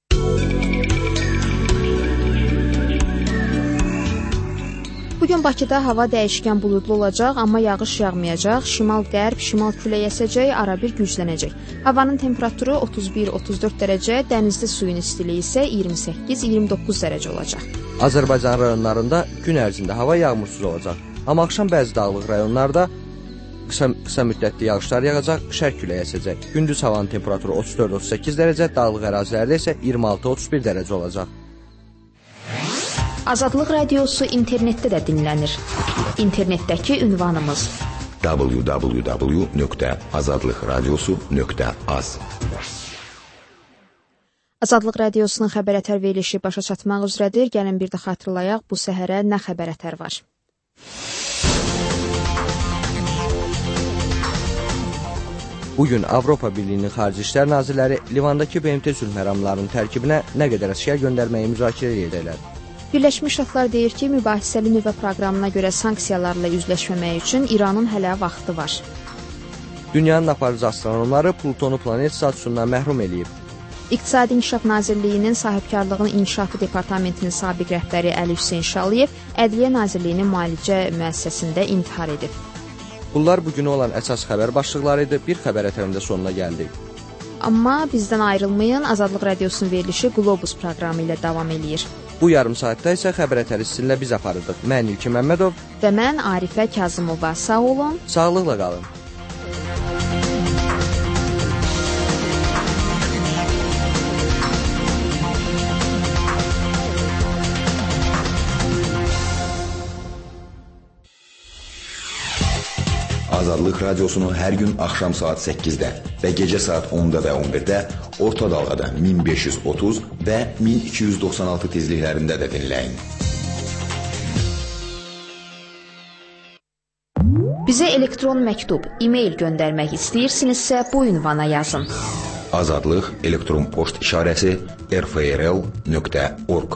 Bugün Bakıda hava dəyişkən buludlu olacaq, amma yağış yağmayacaq. Şimal-qərb, şimal küləyi əsəcək, arabir güclənəcək. Havanın temperaturu 31-34 dərəcə, dənizli suyun istiliyi isə 28-29 dərəcə olacaq. Azərbaycan rayonlarında gün ərzində hava yağmursuz olacaq. Amma axşam bəzi dağlıq rayonlarda qısa müddətli yağışlar yağacaq, şərq küləyi əsəcək. Gündüz havanın temperaturu 34-38 dərəcə, dağlıq ərazilərdə isə 26-31 dərəcə olacaq. Azadlıq Radiosu internetdə də dinlənir. İnternetdəki ünvanımız www.azadlıqradiosu.az. Azadlıq Radiosunun xəbər ətər verilişi başa çatmaq üzrədir. Gəlin bir də xatırlayaq, bu səhərə nə xəbər ətər var? Bugün Avropa Birliyinin Xarici İşlər Nazirləri Livandakı BMT sülh məramlarının tərkibinə nə qədər əsgər göndərməyi müzakirə edəcəklər. Birləşmiş Ştatlar deyir ki, mübahisəli nüvə proqramına görə sanksiyalarla üzləşməmək üçün İranın hələ vaxtı var. Dünyanın aparıcı astronomları Plutonu planet statusundan məhrum eləyib. İqtisadi İnkişaf Nazirliyinin Sahibkarlığın İnkişafı Departamentinin sabiq rəhbəri Əli Hüseyn Şaliyev Ədliyyə Nazirliyinin müalicə müəssisəsində intihar edib. Bunlar bugün olan əsas xəbər başlıqları idi. Bir xəbər ətərində sonuna gəldik. Amma bizdən ayrılmayın, Azadlıq Radiosunun verilişi Globus proqramı ilə davam eləyir. Bu yarım saatda isə xəbər ətəri sizinlə biz aparırdıq. Mən İlkin Məmmədov və mən Arifə Kazımova. Sağ olun. Sağlıqla qalın. Azadlıq Radiosunu hər gün axşam saat 8-də və gecə saat 10-da və 11-də orta dalğada 1530 və 1296 tezliklərində də dinləyin. Bizə elektron məktub, e-mail göndərmək istəyirsinizsə bu ünvana yazın. Azadlıq elektron poçt işarəsi rfrl.org.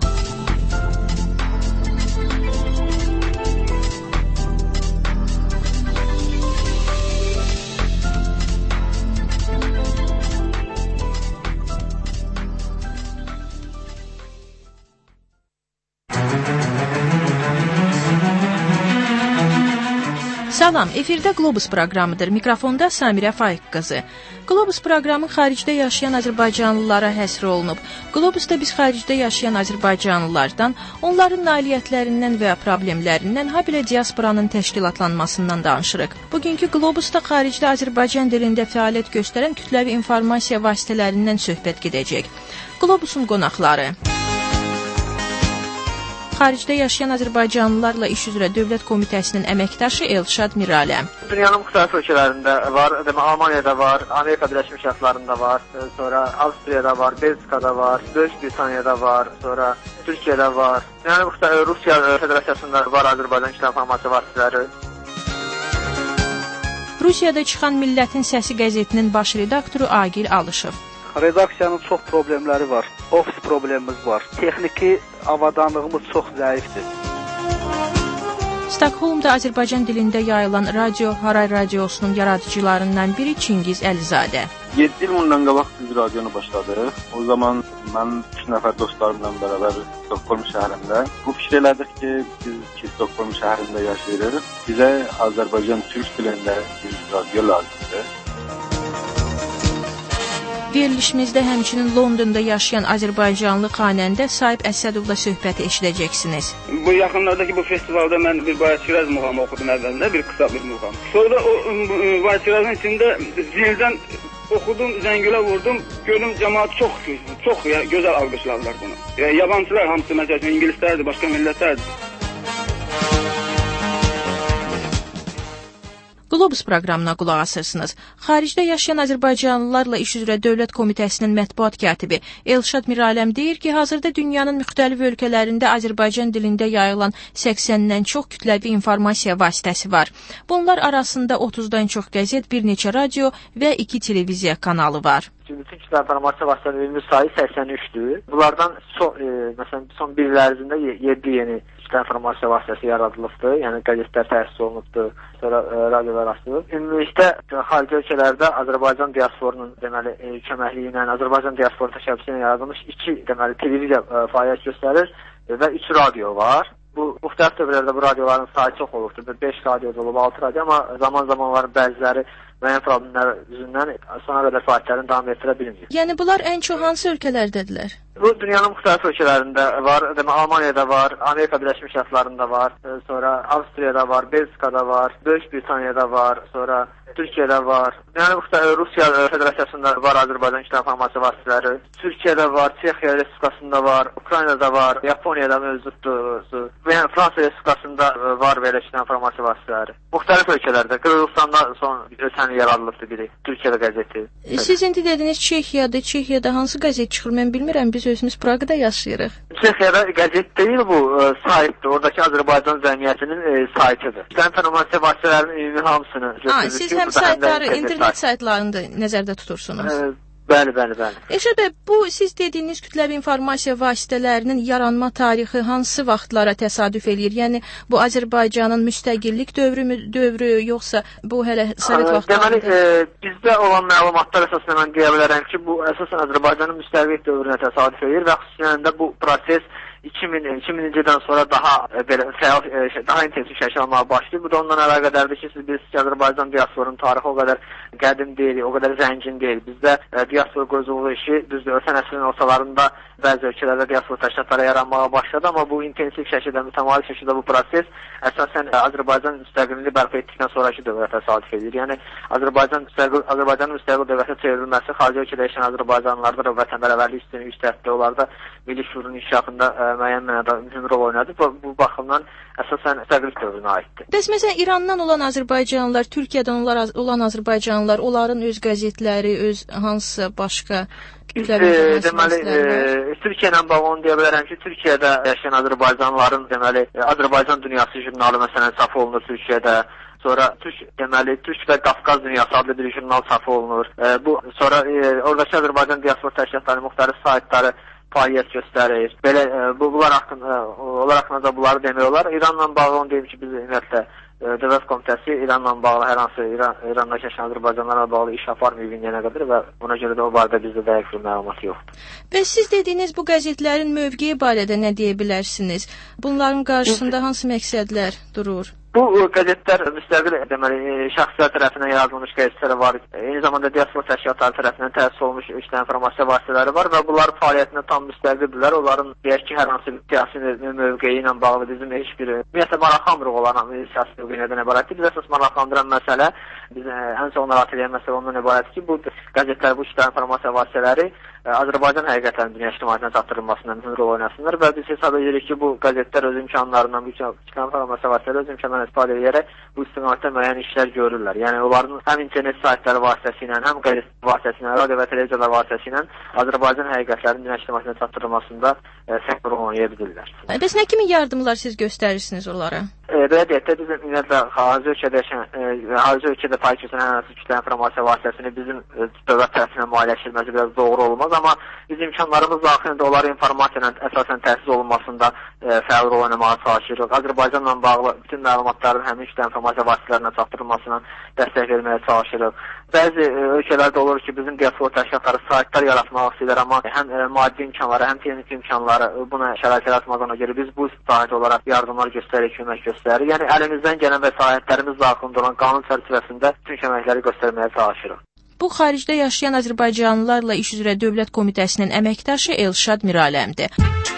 Salam, efirdə Globus proqramıdır. Mikrofonda Samirə Faiq qızı. Globus proqramı xaricdə yaşayan azərbaycanlılara həsr olunub. Globusda biz xaricdə yaşayan azərbaycanlılardan, onların nailiyyətlərindən və problemlərindən, habelə diasporanın təşkilatlanmasından danışırıq. Bugünkü Globusda xaricdə Azərbaycan dilində fəaliyyət göstərən kütləvi informasiya vasitələrindən söhbət gedəcək. Globusun qonaqları: xaricdə yaşayan azərbaycanlılarla iş üzrə Dövlət Komitəsinin əməkdaşı Elşad Miralə. Dünyanın müxtəlif ölkələrində var, Almaniyada var, Amerika Birləşmiş Ştatlarında var, sonra Avstriyada var, Belçikada var, Böyük Britaniyada var, sonra Türkiyədə var. Yəni Rusiya Federasiyasında var Azərbaycan kitab informasiya vasitələri. Rusiyada çıxan Millətin Səsi qəzetinin baş redaktoru Agil Alışov. Redaksiyanın çox problemləri var. Ofis problemimiz var. Texniki avadanlığımız çox zəifdir. Stokholmda Azərbaycan dilində yayılan Radio Haray Radiosunun yaradıcılarından biri Çingiz Əlizadə. 7 il bundan qabaq biz radionu başladıq. O zaman mən 3 nəfər dostlarımla bərabər Stokholm şəhərində bu fikir elədik ki, Stokholm şəhərində yaşayırıq. Bizə Azərbaycan türk dilində bir radio lazımdır. Verilişimizdə həmçinin Londonda yaşayan Azərbaycanlı xanəndə Sahib Əsədovla söhbəti eşidəcəksiniz. Bu yaxınlardakı bu festivalda mən bir Bayat-Şiraz muğamı oxudum əvvəldə, bir qısa bir muğam. Sonra o Bayat-Şirazın içində zildən oxudum, zəngülə vurdum, gördüm cəmaat çox gözəl alqışladılar bunu. Yabancılar hamısı, məsələn, ingilislərdir, başqa millətlərdir. Globus proqramına qulaq asırsınız. Xaricdə yaşayan azərbaycanlılarla iş üzrə Dövlət Komitəsinin mətbuat katibi Elşad Miraləm deyir ki, hazırda dünyanın müxtəlif ölkələrində Azərbaycan dilində yayılan 80-dən çox kütləvi informasiya vasitəsi var. Bunlar arasında 30-dan çox qəzet, bir neçə radio və 2 televiziya kanalı var. Bütün kitab informasiya vasitələrinin sayı 83-dür. Bunlardan məsələn son 1 il ərzində 7 yeni kitab informasiya vasitəsi yaradılıbdır. Yəni qəzetlər təsis olunubdur, sonra radiolar açılıb. Ümumilikdə xarici ölkələrdə Azərbaycan diasporunun deməli köməkliyi ilə Azərbaycan diaspor təşəbbüsü ilə yaradılmış 2 deməli televiziya fəaliyyət göstərir və 3 radio var. Bu müxtəlif dövrlərdə bu radioların sayı çox olubdur. 5 radio olub, 6 radio, amma zaman-zaman bəziləri müəyyən problemlər üzündən sona qədər fəaliyyətlərini davam etdirə bilmir. Yəni bunlar ən çox hansı ölkələrdədirlər? Bu dünyanın müxtəlif ölkələrində var, Almaniyada var, Amerika Birləşmiş Ştatlarında var, sonra Avstriyada var, Belçikada var, Böyük Britaniyada var, sonra Türkiyədə var. Yəni Rusiya Federasiyasında var Azərbaycan kitab informasiya vasitələri. Türkiyədə var, Çexiya Respublikasında var, Ukraynada var, Yaponiyada mövcuddur. Yəni Fransa Respublikasında var belə kitab informasiya vasitələri. Müxtəlif ölkələrdə, Qırğızstanda son ötən il yaradılıbdır biri, Türkiyədə qəzeti. Siz indi dediniz Çexiyadır. Çexiyada hansı qəzet çıxır? Mən bilmirəm, biz özümüz Praqada yaşayırıq. Çexiyada qəzet deyil bu, saytdır. Oradakı Azərbaycan cəmiyyətinin saytıdır. Kitab informasiya vasitələrinin ümumi hamısını götürür. Siz həm saytları, internet saytlarını da nəzərdə tutursunuz. Bəli. Elşad bəy, bu siz dediyiniz kütləvi informasiya vasitələrinin yaranma tarixi hansı vaxtlara təsadüf eləyir? Yəni bu Azərbaycanın müstəqillik dövrü yoxsa bu hələ Sovet vaxtlarında? Deməli, bizdə olan məlumatlar əsasında mən deyə bilərəm ki, bu əsasən Azərbaycanın müstəqillik dövrünə təsadüf eləyir və xüsusilə də bu proses 2000-ci ildən sonra daha belə fəal, daha intensiv şəkildə almağa başlayır. Bu da ondan əlaqədardır ki, siz bilirsiniz ki, Azərbaycan diasporunun tarixi o qədər qədim deyil, o qədər zəngin deyil. Bizdə diaspor qoyuculuğu işi düzdür, ötən əsrin ortalarında bəzi ölkələrdə diaspor təşkilatları yaranmağa başladı, amma bu intensiv şəkildə, mütəmadi şəkildə bu proses əsasən Azərbaycan müstəqilliyi bərpa etdikdən sonraki dövrə təsadüf edir. Yəni Azərbaycanın müstəqil dövlətə çevrilməsi xarici ölkədə yaşayan azərbaycanlılarda da vətənpərvərlik hissini yüksəltdi. Onlarda milli şüurun inkişafında müəyyən mənada mühüm rol oynadı. Bu baxımdan əsasən müstəqillik dövrünə aiddir. Bəs məsələn İrandan olan azərbaycanlılar, Türkiyədən olan azərbaycanlılar, onların öz qəzetləri, öz hansısa başqa deməli, Türkiyə ilə bağlı onu deyə bilərəm ki, Türkiyədə yaşayan azərbaycanlıların deməli Azərbaycan Dünyası jurnalı məsələn çap olunur Türkiyədə. Sonra Türk və Qafqaz Dünyası adlı bir jurnal çap olunur. Bu sonra oradakı Azərbaycan diaspor təşkilatlarının müxtəlif saytları fəaliyyət göstərir. Belə bunlar haqqında da bunları demək olar. İranla bağlı onu deyim ki, biz ümumiyyətlə Dövlət Komitəsi İranla bağlı hər hansı İranda yaşayan Azərbaycanlarla bağlı iş aparmayıb indiyənə qədər və buna görə də o barədə bizdə dəqiq bir məlumat yoxdur. Və siz dediyiniz bu qəzetlərin mövqeyi barədə nə deyə bilərsiniz? Bunların qarşısında hansı məqsədlər durur? Bu qəzetlər müstəqil deməli şəxslər tərəfindən yaradılmış qəzetlər var. Eyni zamanda diaspor təşkilatları tərəfindən təsis olunmuş ictimai informasiya vasitələri var və bunlar fəaliyyətinə tam müstəqildirlər. Onların deyək ki, hər hansı bir siyasi mövqeyi ilə bağlı bizim heç bir ümumiyyətlə maraqlandırıq olan siyasi mövqeyindən ibarətdir. Biz əsas maraqlandıran məsələ, biz ən çox narahat edən məsələ ondan ibarətdir ki, bu qəzetlər, bu ictimai informasiya vasitələri Azərbaycan həqiqətlərinin dünya ictimaiyyətinə çatdırılmasında mühüm rol oynasınlar və biz hesab edirik ki, bu qəzetlər öz imkanlarından, bu ictimai informasiya vasitələri öz imkanlarından istifadə edərək bu istiqamətdə müəyyən işlər görürlər. Yəni onların həm internet saytları vasitəsilə, həm qəzet vasitəsilə, radio və televiziyalar vasitəsilə Azərbaycan həqiqətlərinin dünya ictimaiyyətinə çatdırılmasında sərt rol oynaya bilirlər. Bəs nə kimi yardımlar siz göstərirsiniz onlara? Belə deyək də, bizim ümumiyyətlə xarici ölkədə fəaliyyət göstərən hər hansı ictimai informasiya vasitəsini bizim dövlət tərəfindən maliyyələşdirilməsi biraz doğru olmaz, amma biz imkanlarımız daxilində onların informasiya ilə əsasən təsis olunmasında fəal rol oynamağa çalışırıq. Azərbaycanla bağlı bütün məlumatların həmin ictimai informasiya vasitələrinə çatdırılmasına dəstək verməyə çalışırıq. Bəzi ölkələrdə olur ki, bizim diaspor təşkilatları saytlar yaratmaq istəyirlər, amma həm maddi imkanları, həm texniki imkanları buna şərait yaratmadığına görə biz bu sahət olaraq yardımlar göstəririk, kömək göstəririk. Yəni əlimizdən gələn vəsaitlərimiz daxilində olan qanun çərçivəsində bütün köməkləri göstərməyə çalışırıq. Bu xaricdə yaşayan azərbaycanlılarla iş üzrə Dövlət Komitəsinin əməkdaşı Elşad Miraləmdir.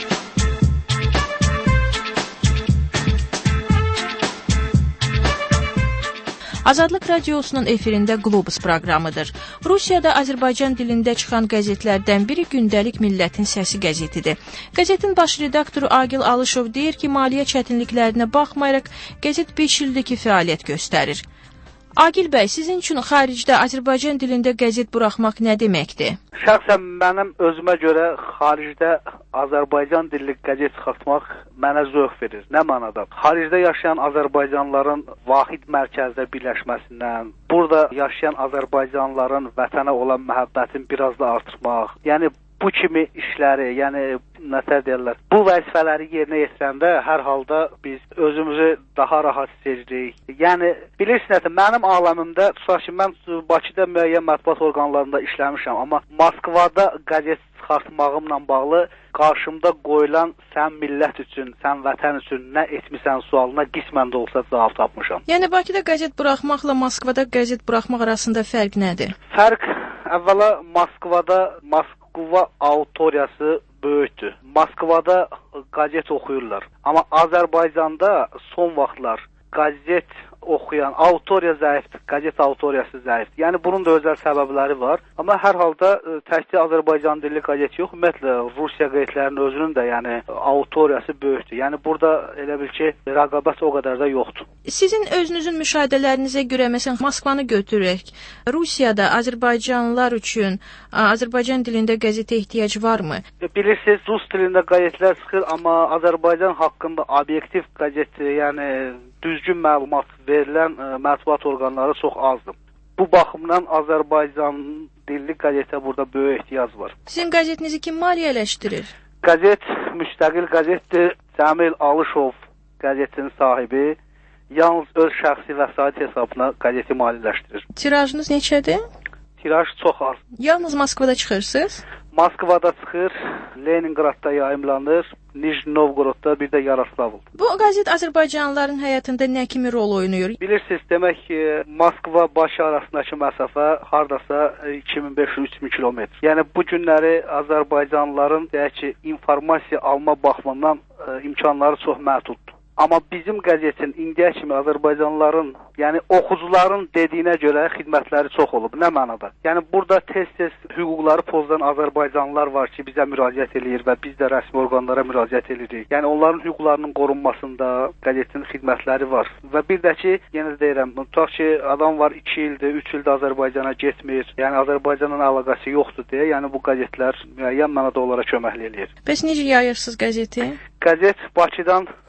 Azadlıq Radiosunun efirində Qlobus proqramıdır. Rusiyada Azərbaycan dilində çıxan qəzetlərdən biri Gündəlik Millətin Səsi qəzetidir. Qəzetin baş redaktoru Agil Alışov deyir ki, maliyyə çətinliklərinə baxmayaraq qəzet 5 ildir ki, fəaliyyət göstərir. Agil bəy, sizin üçün xaricdə Azərbaycan dilində qəzet buraxmaq nə deməkdir? Şəxsən mənim özümə görə xaricdə Azərbaycan dilli qəzet çıxartmaq mənə zövq verir. Nə mənada? Xaricdə yaşayan Azərbaycanlıların vahid mərkəzdə birləşməsindən, burada yaşayan Azərbaycanlıların vətənə olan məhəbbətini biraz da artırmaq, yəni bu kimi işləri, yəni nətər deyirlər, bu vəzifələri yerinə yetirəndə hər halda biz özümüzü daha rahat hiss edirik. Yəni bilirsiniz, mənim aləmimdə tutaq ki, mən Bakıda müəyyən mətbuat orqanlarında işləmişəm, amma Moskvada qəzet çıxartmağımla bağlı qarşımda qoyulan sən millət üçün, sən vətən üçün nə etmisən sualına qismən də olsa cavab tapmışam. Yəni Bakıda qəzet buraxmaqla Moskvada qəzet buraxmaq arasında fərq nədir? Fərq əvvəla Moskva auditoriyası böyükdür. Moskvada qəzet oxuyurlar. Amma Azərbaycanda son vaxtlar qəzet oxuyan auditoriya zəifdir, qəzet auditoriyası zəifdir. Yəni bunun da özəl səbəbləri var. Amma hər halda təkcə Azərbaycan dilli qəzet yox, ümumiyyətlə Rusiya qəzetlərinin özünün də yəni auditoriyası böyükdür. Yəni burada elə bil ki, rəqabət o qədər də yoxdur. Sizin özünüzün müşahidələrinizə görə məsələn Moskvanı götürək. Rusiyada Azərbaycanlılar üçün Azərbaycan dilində qəzetə ehtiyac varmı? Bilirsiniz, rus dilində qəzetlər çıxır, amma Azərbaycan haqqında obyektiv qəzet, yəni düzgün məlumat verilən mətbuat orqanları çox azdır. Bu baxımdan Azərbaycan dilli qəzetə burada böyük ehtiyac var. Sizin qəzetinizi kim maliyyələşdirir? Qəzet müstəqil qəzetdir. Cəmil Alışov qəzetin sahibi yalnız öz şəxsi vəsait hesabına qəzeti maliyyələşdirir. Tirajınız neçədir? Tiraj çox az. Yalnız Moskvada çıxırsınız? Moskvada çıxır, Leningradda yayımlanır, Nijni Novgorodda, bir də Yaroslavl. Bu qəzet Azərbaycanlıların həyatında nə kimi rol oynayır? Bilirsiniz, demək ki, Moskva Bakı arasındakı məsafə hardasa 2500-3000 kilometr. Yəni bu günləri Azərbaycanlıların deyək ki, informasiya alma baxımından imkanları çox məhduddur. Amma bizim qəzetin indiyə kimi Azərbaycanlıların, yəni oxucuların dediyinə görə xidmətləri çox olub. Nə mənada? Yəni burada tez-tez hüquqları pozulan Azərbaycanlılar var ki, bizə müraciət eləyir və biz də rəsmi orqanlara müraciət edirik. Yəni onların hüquqlarının qorunmasında qəzetin xidmətləri var. Və bir də ki, yenə də deyirəm, tutaq ki, adam var 2 ildir, 3 ildir Azərbaycana getmir. Yəni Azərbaycanla əlaqəsi yoxdur deyə, yəni bu qəzetlər müəyyən mənada onlara köməklik eləyir. Bəs necə yayırsınız qəzeti? Qəzet Bakıdan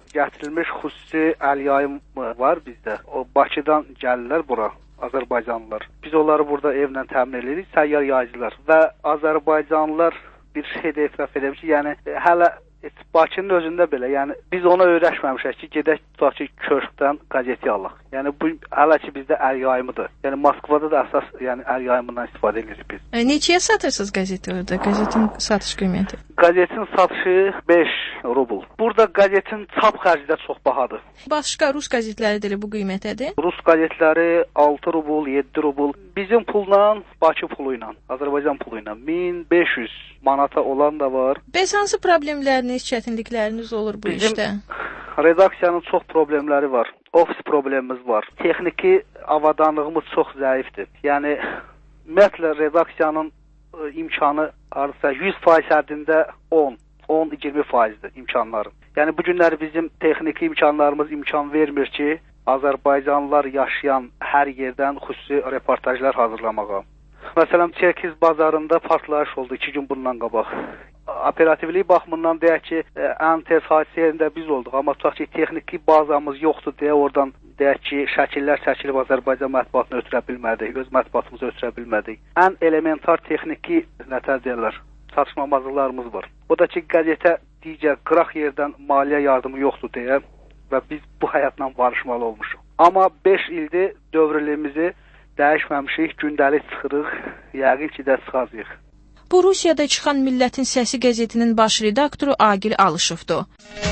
gətirilmiş xüsusi əl yayım var bizdə. O Bakıdan gəlirlər bura. Azərbaycanlılar. Biz onları burada evlə təmin edirik, səyyar yaycılar və Azərbaycanlılar bir şey də etiraf edirəm ki, yəni hələ Bakının özündə belə, yəni biz ona öyrəşməmişik ki, gedək tutaq ki, köşkdən qəzeti alaq. Yəni bu hələ ki bizdə əl yayımıdır. Yəni Moskvada da əsas yəni əl yayımından istifadə edirik biz. Neçəyə satırsınız qəzeti orada? Qəzetin satış qiyməti? Qəzetin satışı 5 rubl. Burada qəzetin çap xərci də çox bahadır. Başqa rus qəzetləri də bu qiymətədir? Rus qəzetləri 6 rubl, 7 rubl. Bizim pulla, Bakı pulu ilə, Azərbaycan pulu ilə 1500 manata olan da var. Bəs hansı problemləriniz, çətinlikləriniz olur bu işdə? Redaksiyanın çox problemləri var. Ofis problemimiz var. Texniki avadanlığımız çox zəifdir. Yəni ümumiyyətlə redaksiyanın imkanı hardasa 100% həddində 10-20%dir imkanları. Yəni bu günlər bizim texniki imkanlarımız imkan vermir ki, Azərbaycanlılar yaşayan hər yerdən xüsusi reportajlar hazırlamağa. Məsələn, Çerkiz bazarında partlayış oldu 2 gün bundan qabaq. Operativlik baxımından deyək ki, ən tez hadisə yerində biz olduq, amma tutaq ki, texniki bazamız yoxdur deyə oradan deyək ki, şəkillər çəkilib Azərbaycan mətbuatına ötürə bilmədik, öz mətbuatımıza ötürə bilmədik. Ən elementar texniki nətər deyirlər, çatışmamazlıqlarımız var. O da ki, qəzetə digər qıraq yerdən maliyyə yardımı yoxdur deyə və biz bu həyatla barışmalı olmuşuq. Amma 5 ildir dövrlüyümüzü dəyişməmişik, gündəlik çıxırıq, yəqin ki də çıxacağıq. Bu Rusiyada çıxan Millətin Səsi qəzetinin baş redaktoru Agil Alışovdur.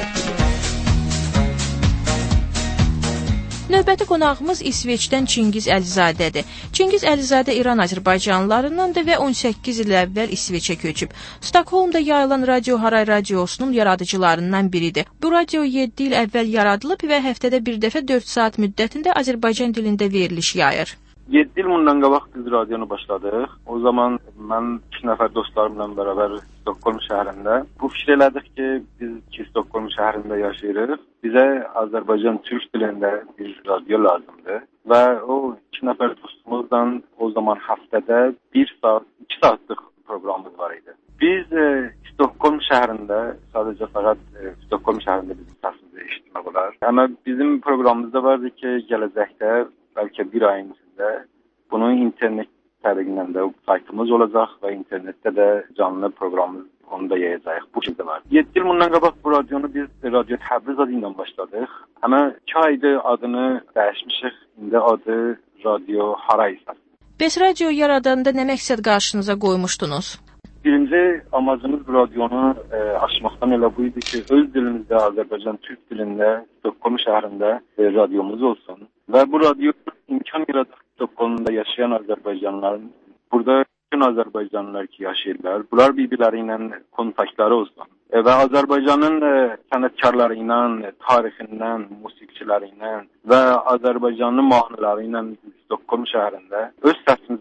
Növbəti qonağımız İsveçdən Çingiz Əlizadədir. Çingiz Əlizadə İran Azərbaycanlılarındandır və 18 il əvvəl İsveçə köçüb. Stokholmda yayılan Radio Haray radiosunun yaradıcılarından biridir. Bu radio 7 il əvvəl yaradılıb və həftədə bir dəfə 4 saat müddətində Azərbaycan dilində veriliş yayır. 7 il bundan qabaq biz radionu başladıq. O zaman mən 2 nəfər dostlarımla bərabər Stockholm şəhərində bu fikir elədik ki, biz ki Stockholm şəhərində yaşayırıq. Bizə Azərbaycan türk dilində bir radio lazımdır və o 2 nəfər dostumuzdan o zaman həftədə 1 saat, 2 saatlıq proqramımız var idi. Biz Stockholm şəhərində, sadəcə fəqət Stockholm şəhərində bizim səsimizi eşitmək olar. Amma bizim proqramımızda vardı ki, gələcəkdə bəlkə bir ayın içində bunun internet tərəfindən də saytımız olacaq və internetdə də canlı proqramımız onu da yayacağıq. Bu şəkildə var. 7 il bundan qabaq bu radionu biz Radio Təbriz adı ilə başladıq. Amma 2 ayda adını dəyişmişik. İndi adı Radio Haray. Bəs radio yaradanda nə məqsəd qarşınıza qoymuşdunuz? Birinci amacımız bu radionu açmaqdan elə bu idi ki, öz dilimizdə, Azərbaycan türk dilində Stockholm şəhərində radiomuz olsun. Və bu radio imkan yaradıq Stockholmda yaşayan Azərbaycanlıların, burada bütün Azərbaycanlılar ki yaşayırlar, bunlar bir-birləri ilə kontaktları olsun. Və Azərbaycanın sənətkarları ilə, tarixindən, musiqiçiləri ilə və Azərbaycanın mahnıları ilə Stockholm şəhərində öz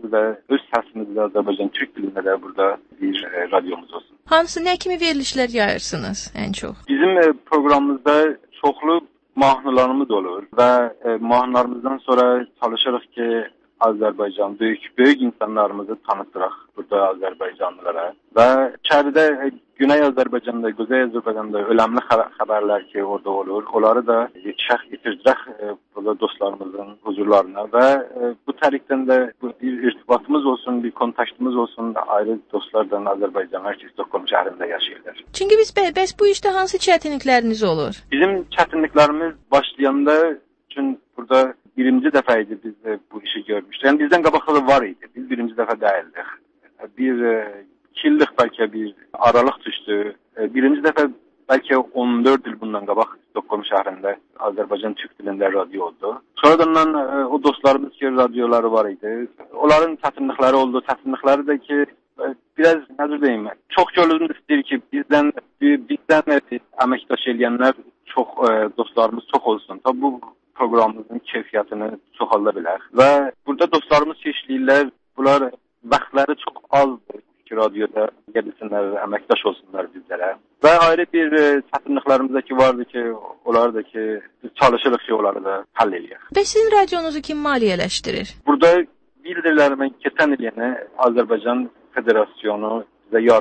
səsimizi də Azərbaycan türk dilində də burada bir radiomuz olsun. Hansı, nə kimi verilişlər yayırsınız ən çox? Bizim proqramımızda çoxlu mahnılarımız olur və mahnılarımızdan sonra çalışırıq ki, Azərbaycan, böyük insanlarımızı tanıtırıq burada Azərbaycanlılara və içəridə Güney Azərbaycanda, Quzey Azərbaycanda öləmli xəbərlər ki, orada olur, onları da yetirdirək burada dostlarımızın huzurlarına və bu tərikdən də bir irtibatımız olsun, bir kontaktımız olsun, ayrı dostlardan Azərbaycanlar ki, Stockholm şəhərində yaşayırlar. Çünki bəs bu işdə hansı çətinlikləriniz olur? Bizim çətinliklərimiz başlayanda üçün burada birinci dəfə idi biz bu işi görmüşdük. Yəni bizdən qabaqda var idi. Biz birinci dəfə deyildik. Bir 2 illik bəlkə bir aralıq düşdü. Birinci dəfə bəlkə 14 il bundan qabaq Stockholm şəhərində Azərbaycan türk dilində radio oldu. Sonradan o dostlarımız ki, radioları var idi. Onların çətinlikləri oldu. Çətinlikləri də ki, biraz nəzir deyim, çox görülür istəyir ki, bizdən əməkdaş eləyənlər çox, dostlarımız çox olsun. Tabi bu proqramımızın keyfiyyətini çoxalda bilər. Və burada dostlarımız işləyirlər, bunlar vaxtları çox azdır ki, radioda gəlsinlər, əməkdaş olsunlar bizlərə. Və ayrı bir çətinliklərimizdəki vardı ki, onları da ki, biz çalışırıq ki, onları da həll eləyək. Bəs sizin radionuzu kim maliyyələşdirir? Burada bildirlərimi keçən il yəni Azərbaycan Federasyonu bizə yardım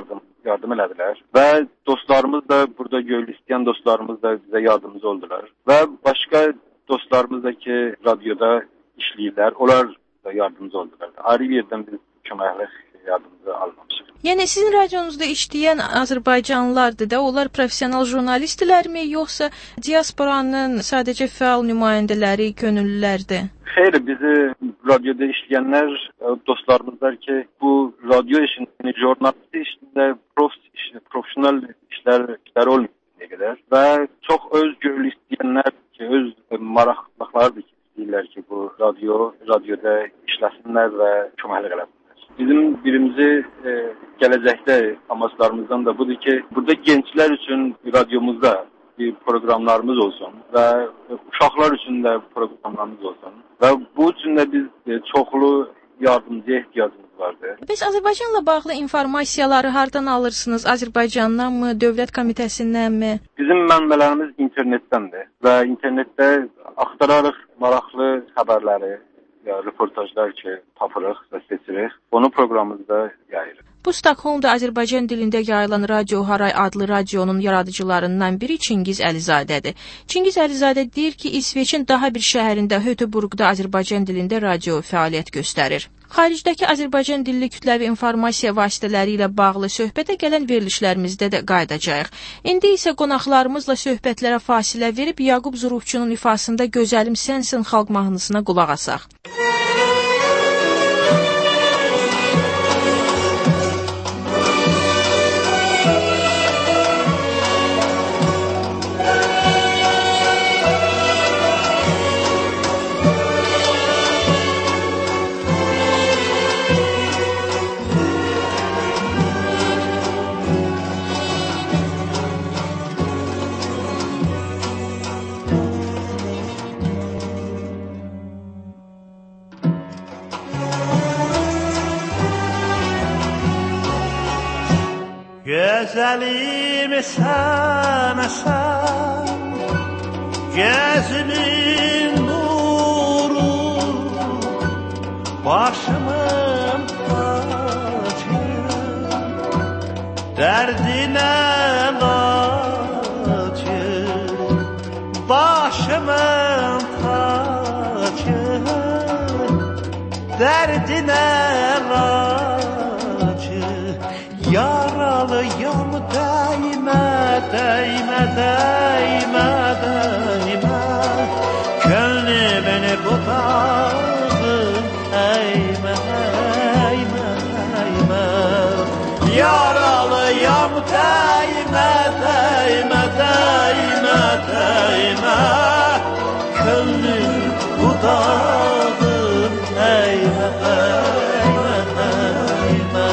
yardım elədilər və dostlarımız da burada göl istəyən dostlarımız da bizə yardımcı oldular və başqa dostlarımız da ki radioda işləyirlər, onlar da yardımcı oldular. Ayrı bir yerdən biz köməklik yardımcı almamışıq. Yəni sizin radionuzda işləyən Azərbaycanlılardır da, onlar professional jurnalistlərmi, yoxsa diasporanın sadəcə fəal nümayəndələri, könüllülərdir? Xeyr, bizi radioda işləyənlər dostlarımızdır ki, bu radio işində, jurnalistik işində profesional işlər olmuyor qədər və çox öz gönül istəyənlər ki, öz maraqlıqlardır ki, istəyirlər ki, bu radioda işləsinlər və köməklik eləsinlər. Bizim birinci gələcəkdə amaçlarımızdan da budur ki, burada gənclər üçün radiomuzda bir proqramlarımız olsun və uşaqlar üçün də proqramlarımız olsun və bu üçün də biz çoxlu yardımcıya ehtiyacımız vardır. Bəs Azərbaycanla bağlı informasiyaları hardan alırsınız? Azərbaycandanmı, Dövlət Komitəsindənmi? Bizim mənbələrimiz internetdəndir və internetdə axtararıq maraqlı xəbərləri, reportajlar ki, tapırıq və seçirik. Onu proqramımızda yayırıq. Bu Stokholmda Azərbaycan dilində yayılan Radio Haray adlı radionun yaradıcılarından biri Çingiz Əlizadədir. Çingiz Əlizadə deyir ki, İsveçin daha bir şəhərində Höteborgda Azərbaycan dilində radio fəaliyyət göstərir. Xaricdəki Azərbaycan dilli kütləvi informasiya vasitələri ilə bağlı söhbətə gələn verilişlərimizdə də qayıdacağıq. İndi isə qonaqlarımızla söhbətlərə fasilə verib Yaqub Zurufçunun ifasında Gözəlim Sənsin xalq mahnısına qulaq asaq. Gözəlim sənəsən, gözümün nuru, başımın tacı, dərdinə lacı, başımın tacı, dərdinə lacı, yaralıyam dəymə, dəymə, dəymə, dəymə, könlümün budağın əymə, əymə, əymə. Yaralıyam dəymə, dəymə, dəymə, dəymə, könlümün budağın əymə, əymə, əymə.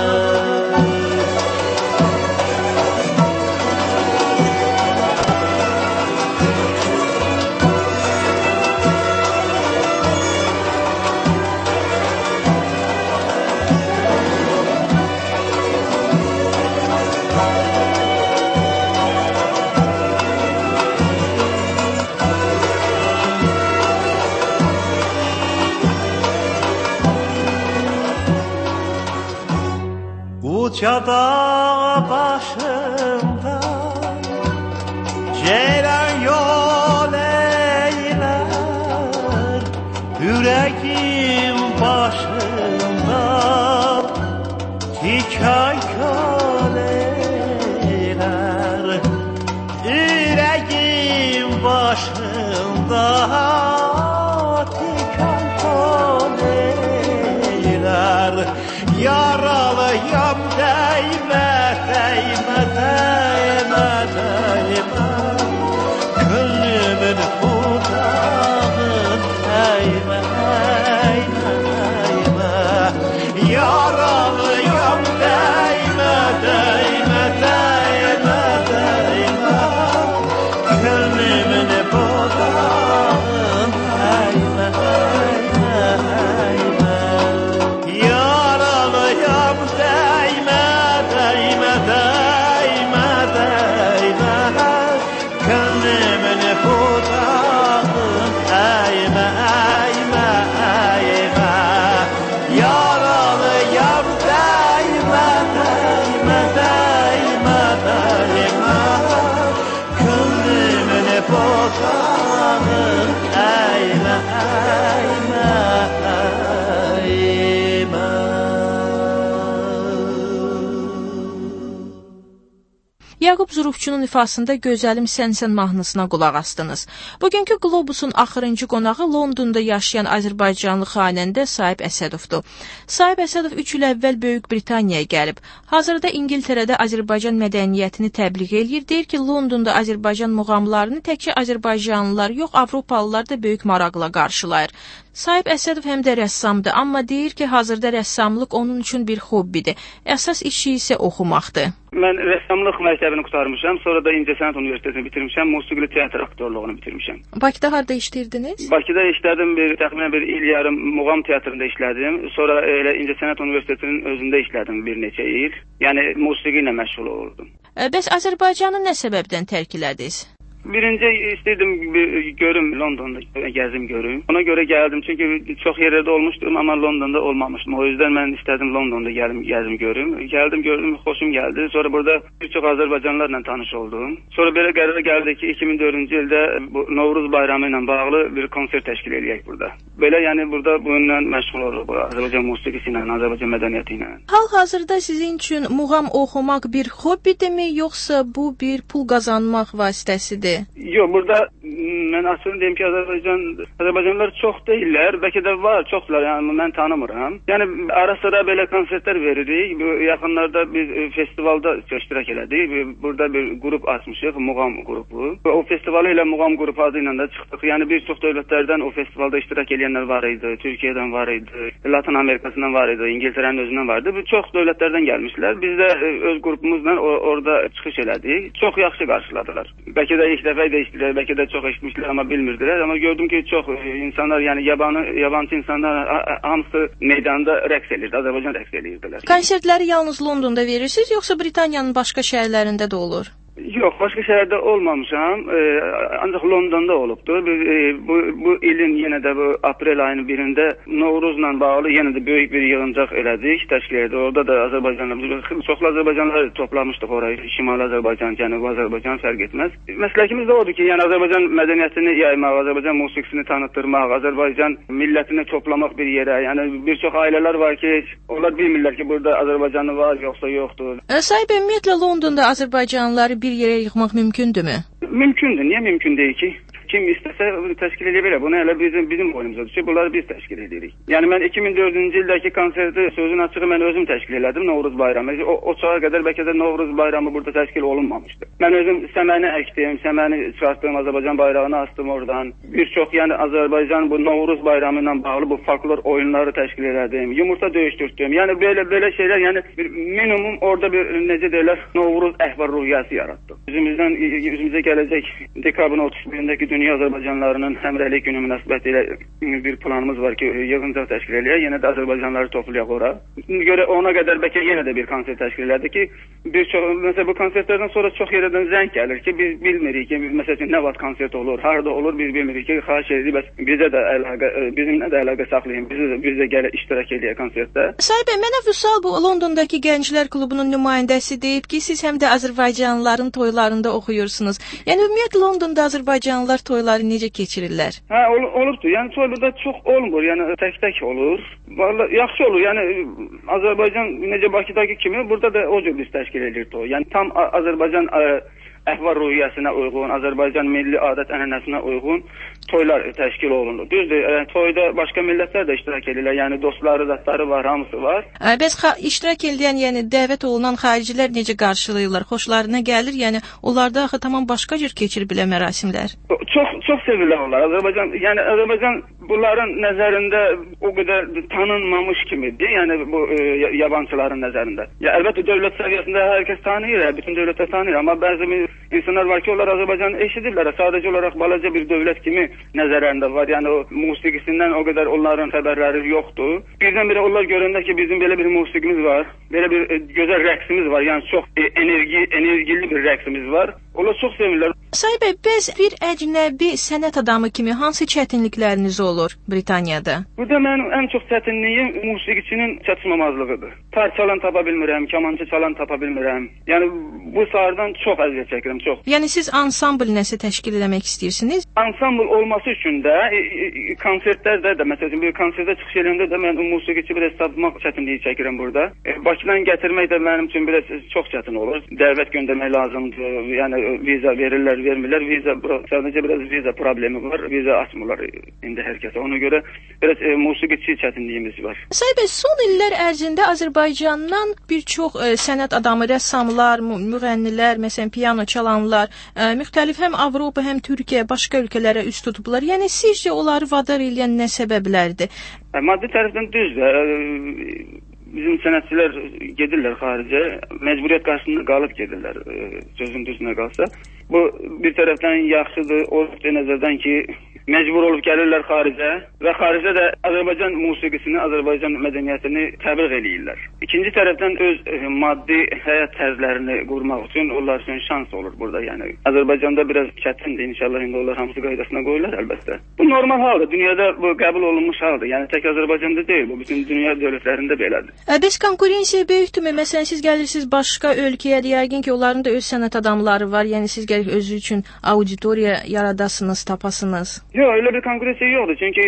Uca dağ başında ceylan yol eyler, yüreğim başında tikan kol eyler, yüreğim başında tikan kol eyler. Yaralıyam dəymə, dəymə, dəymə, dəymə, könlümün budağın əymə, əymə, əymə. Yaralıyam dəymə, dəymə, dəymə, dəymə, könlümün budağın əymə, əymə, əymə. Yaralıyam dəymə, dəymə, dəymə, dəymə, könlümün budağın əymə, əymə, Yaqub Zurufçunun ifasında Gözəlim Sənsən mahnısına qulaq astınız. Bugünkü Globusun axırıncı qonağı Londonda yaşayan Azərbaycanlı xanəndə Sahib Əsədovdur. Sahib Əsədov 3 il əvvəl Böyük Britaniyaya gəlib. Hazırda İngiltərədə Azərbaycan mədəniyyətini təbliğ eləyir. Deyir ki, Londonda Azərbaycan muğamlarını təkcə Azərbaycanlılar yox, Avropalılar da böyük maraqla qarşılayır. Sahib Əsədov həm də rəssamdır, amma deyir ki, hazırda rəssamlıq onun üçün bir hobbidir. Əsas işi isə oxumaqdır. Mən rəssamlıq məktəbini qurtarmışam, sonra da İncəsənət Universitetini bitirmişəm, musiqili teatr aktyorluğunu bitirmişəm. Bakıda harda işləyirdiniz? Bakıda işlədim, təxminən bir il yarım muğam teatrında işlədim. Sonra elə İncəsənət Universitetinin özündə işlədim bir neçə il. Yəni musiqi ilə məşğul olurdum. Bəs Azərbaycanı nə səbəbdən tərk elədiniz? Birinci istəyirdim görüm, Londonda gəzim görüm. Ona görə gəldim, çünki çox yerlərdə olmuşdum, amma Londonda olmamışdım. O yüzden mən istədim Londonda gəzim görüm. Gəldim, gördüm, xoşum gəldi. Sonra burada bir çox Azərbaycanlılarla tanış oldum. Sonra belə qərara gəldi ki, 2004-cü ildə Novruz bayramı ilə bağlı bir konsert təşkil edək burada. Belə, yəni burada bununla məşğul oluruq, Azərbaycan musiqisi ilə, Azərbaycan mədəniyyəti ilə. Hal-hazırda sizin üçün muğam oxumaq bir hobbidirmi, yoxsa bu bir pul qazanmaq vasitəsidir? Yox, burada mən aslında deyim ki, Azərbaycanlılar çox deyirlər, bəlkə də var, çoxlar, yəni mən tanımıram. Yəni ara sıra belə konsertlər veririk. Yaxınlarda biz festivalda iştirak elədik. Burada bir qrup açmışıq, muğam qrupu. O festivalı ilə muğam qrupu adı ilə də çıxdıq. Yəni bir çox dövlətlərdən o festivalda iştirak edenlər var idi. Türkiyədən var idi, Latin Amerikasından var idi, İngiltərənin özündən vardı. Çox dövlətlərdən gəlmişlər. Biz də öz qrupumuzla orada çıxış elədik. Çox yaxşı qarşıladılar. Bəlkə də ilk dəfə də işləyirlər, bəlkə də çox eşitmişlər, amma bilmirdilər. Amma gördüm ki, çox insanlar, yəni yabancı insanlar hamısı meydanda rəqs edirdi, Azərbaycan rəqs edirdilər. Konsertləri yalnız Londonda verirsiniz, yoxsa Britaniyanın başqa şəhərlərində də olur? Yox, başqa şəhərdə olmamışam, ancaq Londonda olubdur. Bu ilin yenə də bu aprel ayının birində Novruzla bağlı yenə də böyük bir yığıncaq elədik, təşkil etdik. Orada da çoxlu Azərbaycanlılar toplamışdıq orayı, Şimali Azərbaycan, Cənubi Azərbaycan fərq etməz. Məsləkimiz də odur ki, yəni Azərbaycan mədəniyyətini yaymaq, Azərbaycan musiqisini tanıtdırmaq, Azərbaycan millətini toplamaq bir yerə. Yəni bir çox ailələr var ki, onlar bilmirlər ki, burada Azərbaycanlı var, yoxsa yoxdur. Sahib, ümumiyyətlə Londonda Azərbaycanlıları bir yerə yığmaq mümkündürmü? Mümkündür. Niyə mümkün deyil ki? Kim istəsə təşkil edə bilər. Bunu elə bizim boynumuza düşür. Bunları biz təşkil edirik. Yəni mən 2004-cü ildəki konserti sözün açığı mən özüm təşkil elədim, Novruz bayramı. O çağa qədər bəlkə də Novruz bayramı burada təşkil olunmamışdı. Mən özüm səməni əkdim, səməni çıxartdım, Azərbaycan bayrağını astım oradan. Bir çox, yəni Azərbaycan bu Novruz bayramı ilə bağlı bu folklor oyunları təşkil elədim. Yumurta döyüşdürdüm. Yəni belə şeylər, yəni bir minimum orada bir necə deyirlər, Novruz əhval-ruhiyyəsi yaratdı. Üzümüzə gələcək dekabrın 31-dəki Dünya Azərbaycanlılarının həmrəylik günü münasibətilə bir planımız var ki, yığıncaq təşkil eləyək, yenə də Azərbaycanlıları toplayaq ora. Ona qədər bəlkə yenə də bir konsert təşkil elədik ki, bir çox, məsələn bu konsertlərdən sonra çox yerdən zəng gəlir ki, biz bilmirik ki, məsələn nə vaxt konsert olur, harda olur, biz bilmirik ki, xahiş edirik, bəs bizimlə də əlaqə saxlayın, biz də gələk iştirak eləyək konsertdə. Sahib, mənə Vüsal bu Londondakı Gənclər Klubunun nümayəndəsi deyib ki, siz həm də Azərbaycanlıların toylarında oxuyursunuz. Yəni ümumiyyətlə Londonda Azərbaycanlılar toyları necə keçirirlər? Hə, olubdur. Yəni toy burada çox olmur. Yəni tək-tək olur. Vallahi yaxşı olur. Yəni Azərbaycan necə Bakıdakı kimi burada da o cür biz təşkil edirik toy. Yəni tam Azərbaycan əhval-ruhiyyəsinə uyğun, Azərbaycan milli adət-ənənəsinə uyğun toylar təşkil olunur. Düzdür, toyda başqa millətlər də iştirak edirlər. Yəni dostları, zətləri var, hamısı var. Bəs iştirak edən, yəni dəvət olunan xaricilər necə qarşılayırlar? Xoşlarına gəlir? Yəni onlarda axı tamam başqa cür keçir belə mərasimlər. Çox sevirlər onlar. Azərbaycan bunların nəzərində o qədər tanınmamış kimidir. Yəni bu yabancıların nəzərində. Ya əlbəttə dövlət səviyyəsində hər kəs tanıyır, bütün dövlətlər tanıyır, amma bəzi insanlar var ki, onlar Azərbaycanı eşidirlər. Sadəcə olaraq balaca bir dövlət kimi nəzərlərində var. Yəni o musiqisindən o qədər onların xəbərləri yoxdur. Birdən-birə onlar görəndə ki, bizim belə bir musiqimiz var, belə bir gözəl rəqsimiz var. Yəni çox enerjili bir rəqsimiz var. Onlar çox sevirlər. Sahib bəy, bəs bir əcnəbi sənət adamı kimi hansı çətinlikləriniz olur Britaniyada? Burada mənim ən çox çətinliyim musiqiçinin çatışmamazlığıdır. Tar çalan tapa bilmirəm, kamançı çalan tapa bilmirəm. Yəni bu sahədən çox əziyyət çəkirəm, çox. Yəni siz ansambl nəsə təşkil etmək istəyirsiniz? Ansambl olması üçün də konsertlərdə də məsələn bir konsertə çıxış edəndə də mən musiqiçi biraz tapmaq çətinliyi çəkirəm burada. Bakıdan gətirmək də mənim üçün biraz çox çətin olur. Dəvət göndərmək lazımdır. Yəni viza verirlər, vermirlər. Sadəcə biraz viza problemi var. Viza açmırlar indi hər kəsə. Ona görə biraz musiqiçi çətinliyimiz var. Sahib bəy, son illər ərzində Azərbaycandan bir çox sənət adamı, rəssamlar, müğənnilər, məsələn piano çalanlar, müxtəlif həm Avropa, həm Türkiyə, başqa ölkələrə üst tutublar. Yəni sizcə onları vadar edən nə səbəblərdir? Maddi tərəfdən düzdür. Bizim sənətçilər gedirlər xaricə, məcburiyyət qarşısında qalıb gedirlər, sözün düzünə qalsa. Bu bir tərəfdən yaxşıdır, o nəzərdən ki, məcbur olub gəlirlər xaricə və xaricdə də Azərbaycan musiqisini, Azərbaycan mədəniyyətini təbliğ eləyirlər. İkinci tərəfdən öz maddi həyat tərzlərini qurmaq üçün onlar üçün şans olur burada. Yəni Azərbaycanda biraz çətindir, inşallah indi onlar hamısı qaydasına qoyurlar əlbəttə. Bu normal haldır, dünyada bu qəbul olunmuş haldır. Yəni tək Azərbaycanda deyil, bu bütün dünya dövlətlərində belədir. Bəs konkurensiya böyükdürmü? Məsələn siz gəlirsiniz başqa ölkəyə, yəqin ki, onların da öz sənət adamları var. Yəni siz gəlib özü üçün auditoriya yaradasınız, tapasınız. Yox, öyle bir konkurensiya yoxdur. Çünki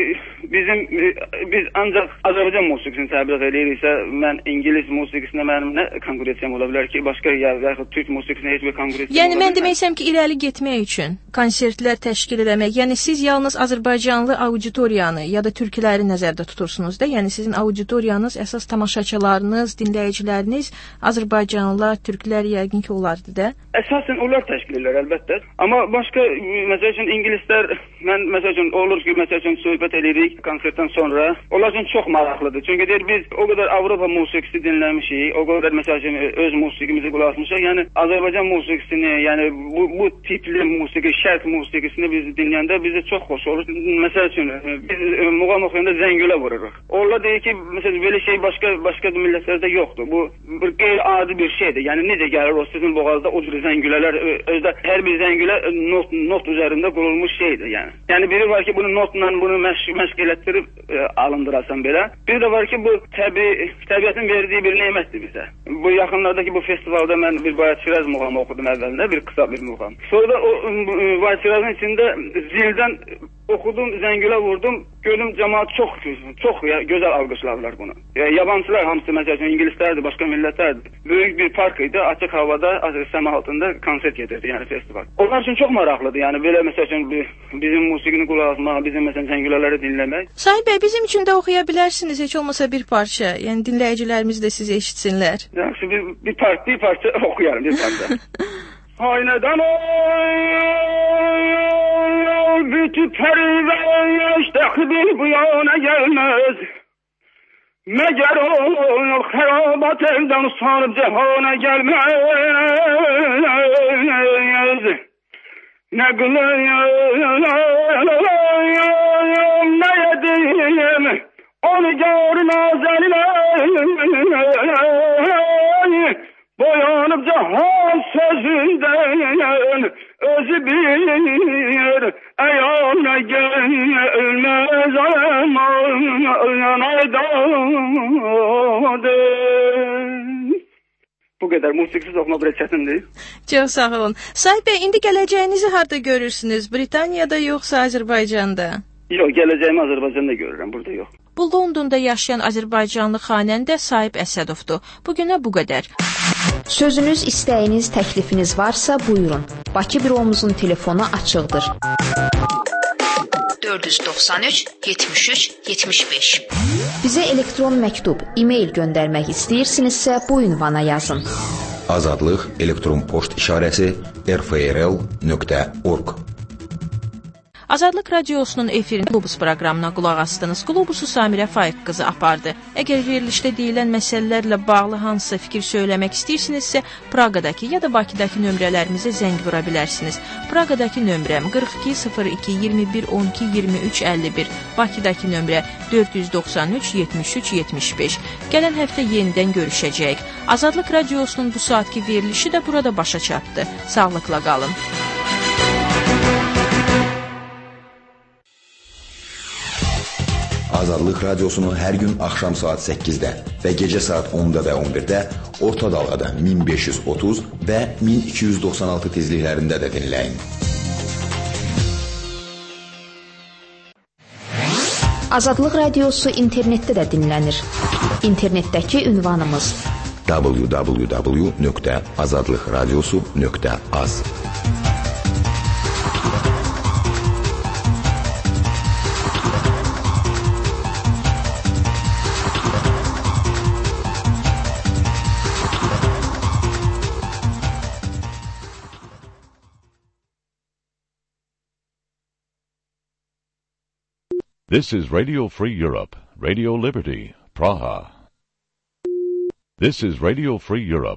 biz ancaq Azərbaycan musiqisini təbliğ ediriksə, mən İngilis musiqisinə mənim nə konkurensiyam ola bilər ki, başqa yaxud Türk musiqisinə heç bir konkurensiya. Yəni mən deməysəm ki, irəli getmək üçün konsertlər təşkil etmək. Yəni siz yalnız Azərbaycanlı auditoriyanı ya da türkləri nəzərdə tutursunuz da. Yəni sizin auditoriyanız əsas tamaşaçılarınız, dinləyiciləriniz Azərbaycanlılar, türklər yəqin ki, olardı da. Əsasən onlar təşkil edirlər əlbəttə. Amma başqa məsəl üçün ingilislər, mən məsəl üçün olur ki, məsəl üçün söhbət edirik konsertdən sonra. Onlar üçün çox maraqlıdır. Çünki deyir biz o qədər Avropa musiqisi dinləmişik, o qədər məsəl üçün öz musiqimizi qulaq asmışıq. Yəni Azərbaycan musiqisini, yəni bu tipli musiqi, şərq musiqisini biz dinləyəndə bizə çox xoş olur. Məsəl üçün biz muğam oxuyanda zəngülə vururuq. Onlar deyir ki, məsələn belə şey başqa millətlərdə yoxdur. Bu bir qeyri-adi bir şeydir. Yəni necə gəlir o sizin boğazda o cür zəngülələr, özdə hər bir zəngülə not üzərində qurulmuş şeydir yəni. Yəni biri var ki, bunu notla bunu məşq elətdirib alındırasan belə. Bir də var ki, bu təbiətin verdiyi bir nemətdir bizə. Bu yaxınlardakı bu festivalda mən bir Bayat Şiraz muğamı oxudum əvvəlində, bir qısa bir muğam. Sonra da o Bayat Şirazın içində zildən oxudum, zəngülə vurdum. Gördüm cəmaət çox gözəl alqışladılar bunu. Yabancılar hamısı məsələn ingilislərdir, başqa millətlərdir. Böyük bir park idi, açıq havada, səma altında konsert gedirdi, yəni festival. Onlar üçün çox maraqlıdır. Yəni belə məsələn bizim musiqini qulaq asmaq, bizim məsələn zəngülələri dinləmək. Sahib bəy, bizim üçün də oxuya bilərsiniz heç olmasa bir parça. Yəni dinləyicilərimiz də sizi eşitsinlər. Yaxşı, bir parça oxuyarım, bir parça. Aynadan bütün perveş takdir bu yana gelmez. Meğer o harabat evden sarıp cehana gelmez. Ne kılıyım, ne yedim, onu gör nazeline. Boyanıp cahan sözünden özü bilir ayağına gelmez ayağınaydadır. Bu qədər musiqisiz oxumaq biraz çətindir. Çox sağ olun. Sahib bəy, indi gələcəyinizi harda görürsünüz? Britaniyada yoxsa Azərbaycanda? Yox, gələcəyimi Azərbaycanda görürəm, burada yox. Bu Londonda yaşayan Azərbaycanlı xanəndə Sahib Əsədovdur. Bugünə bu qədər. Sözünüz, istəyiniz, təklifiniz varsa buyurun. Bakı büromuzun telefonu açıqdır. 493 73 75. Bizə elektron məktub, e-mail göndərmək istəyirsinizsə bu ünvana yazın. Azadlıq elektron poçt işarəsi rfrl.org. Azadlıq radiosunun efirin Globus proqramına qulaq asdınız. Globusu Samirə Faiq qızı apardı. Əgər verilişdə deyilən məsələlərlə bağlı hansısa fikir söyləmək istəyirsinizsə, Praqadakı ya da Bakıdakı nömrələrimizə zəng vura bilərsiniz. Praqadakı nömrəm 42 02 21 12 23 51, Bakıdakı nömrə 493 73 75. Gələn həftə yenidən görüşəcəyik. Azadlıq radiosunun bu saatki verilişi də burada başa çatdı. Sağlıqla qalın. Azadlıq Radiosunu hər gün axşam saat 8-də və gecə saat 10-da və 11-də orta dalğada 1530 və 1296 tezliklərində də dinləyin. Azadlıq Radiosu internetdə də dinlənir. İnternetdəki ünvanımız www.azadlıqradiosu.az. This is Radio Free Europe, Radio Liberty, Praha. This is Radio Free Europe,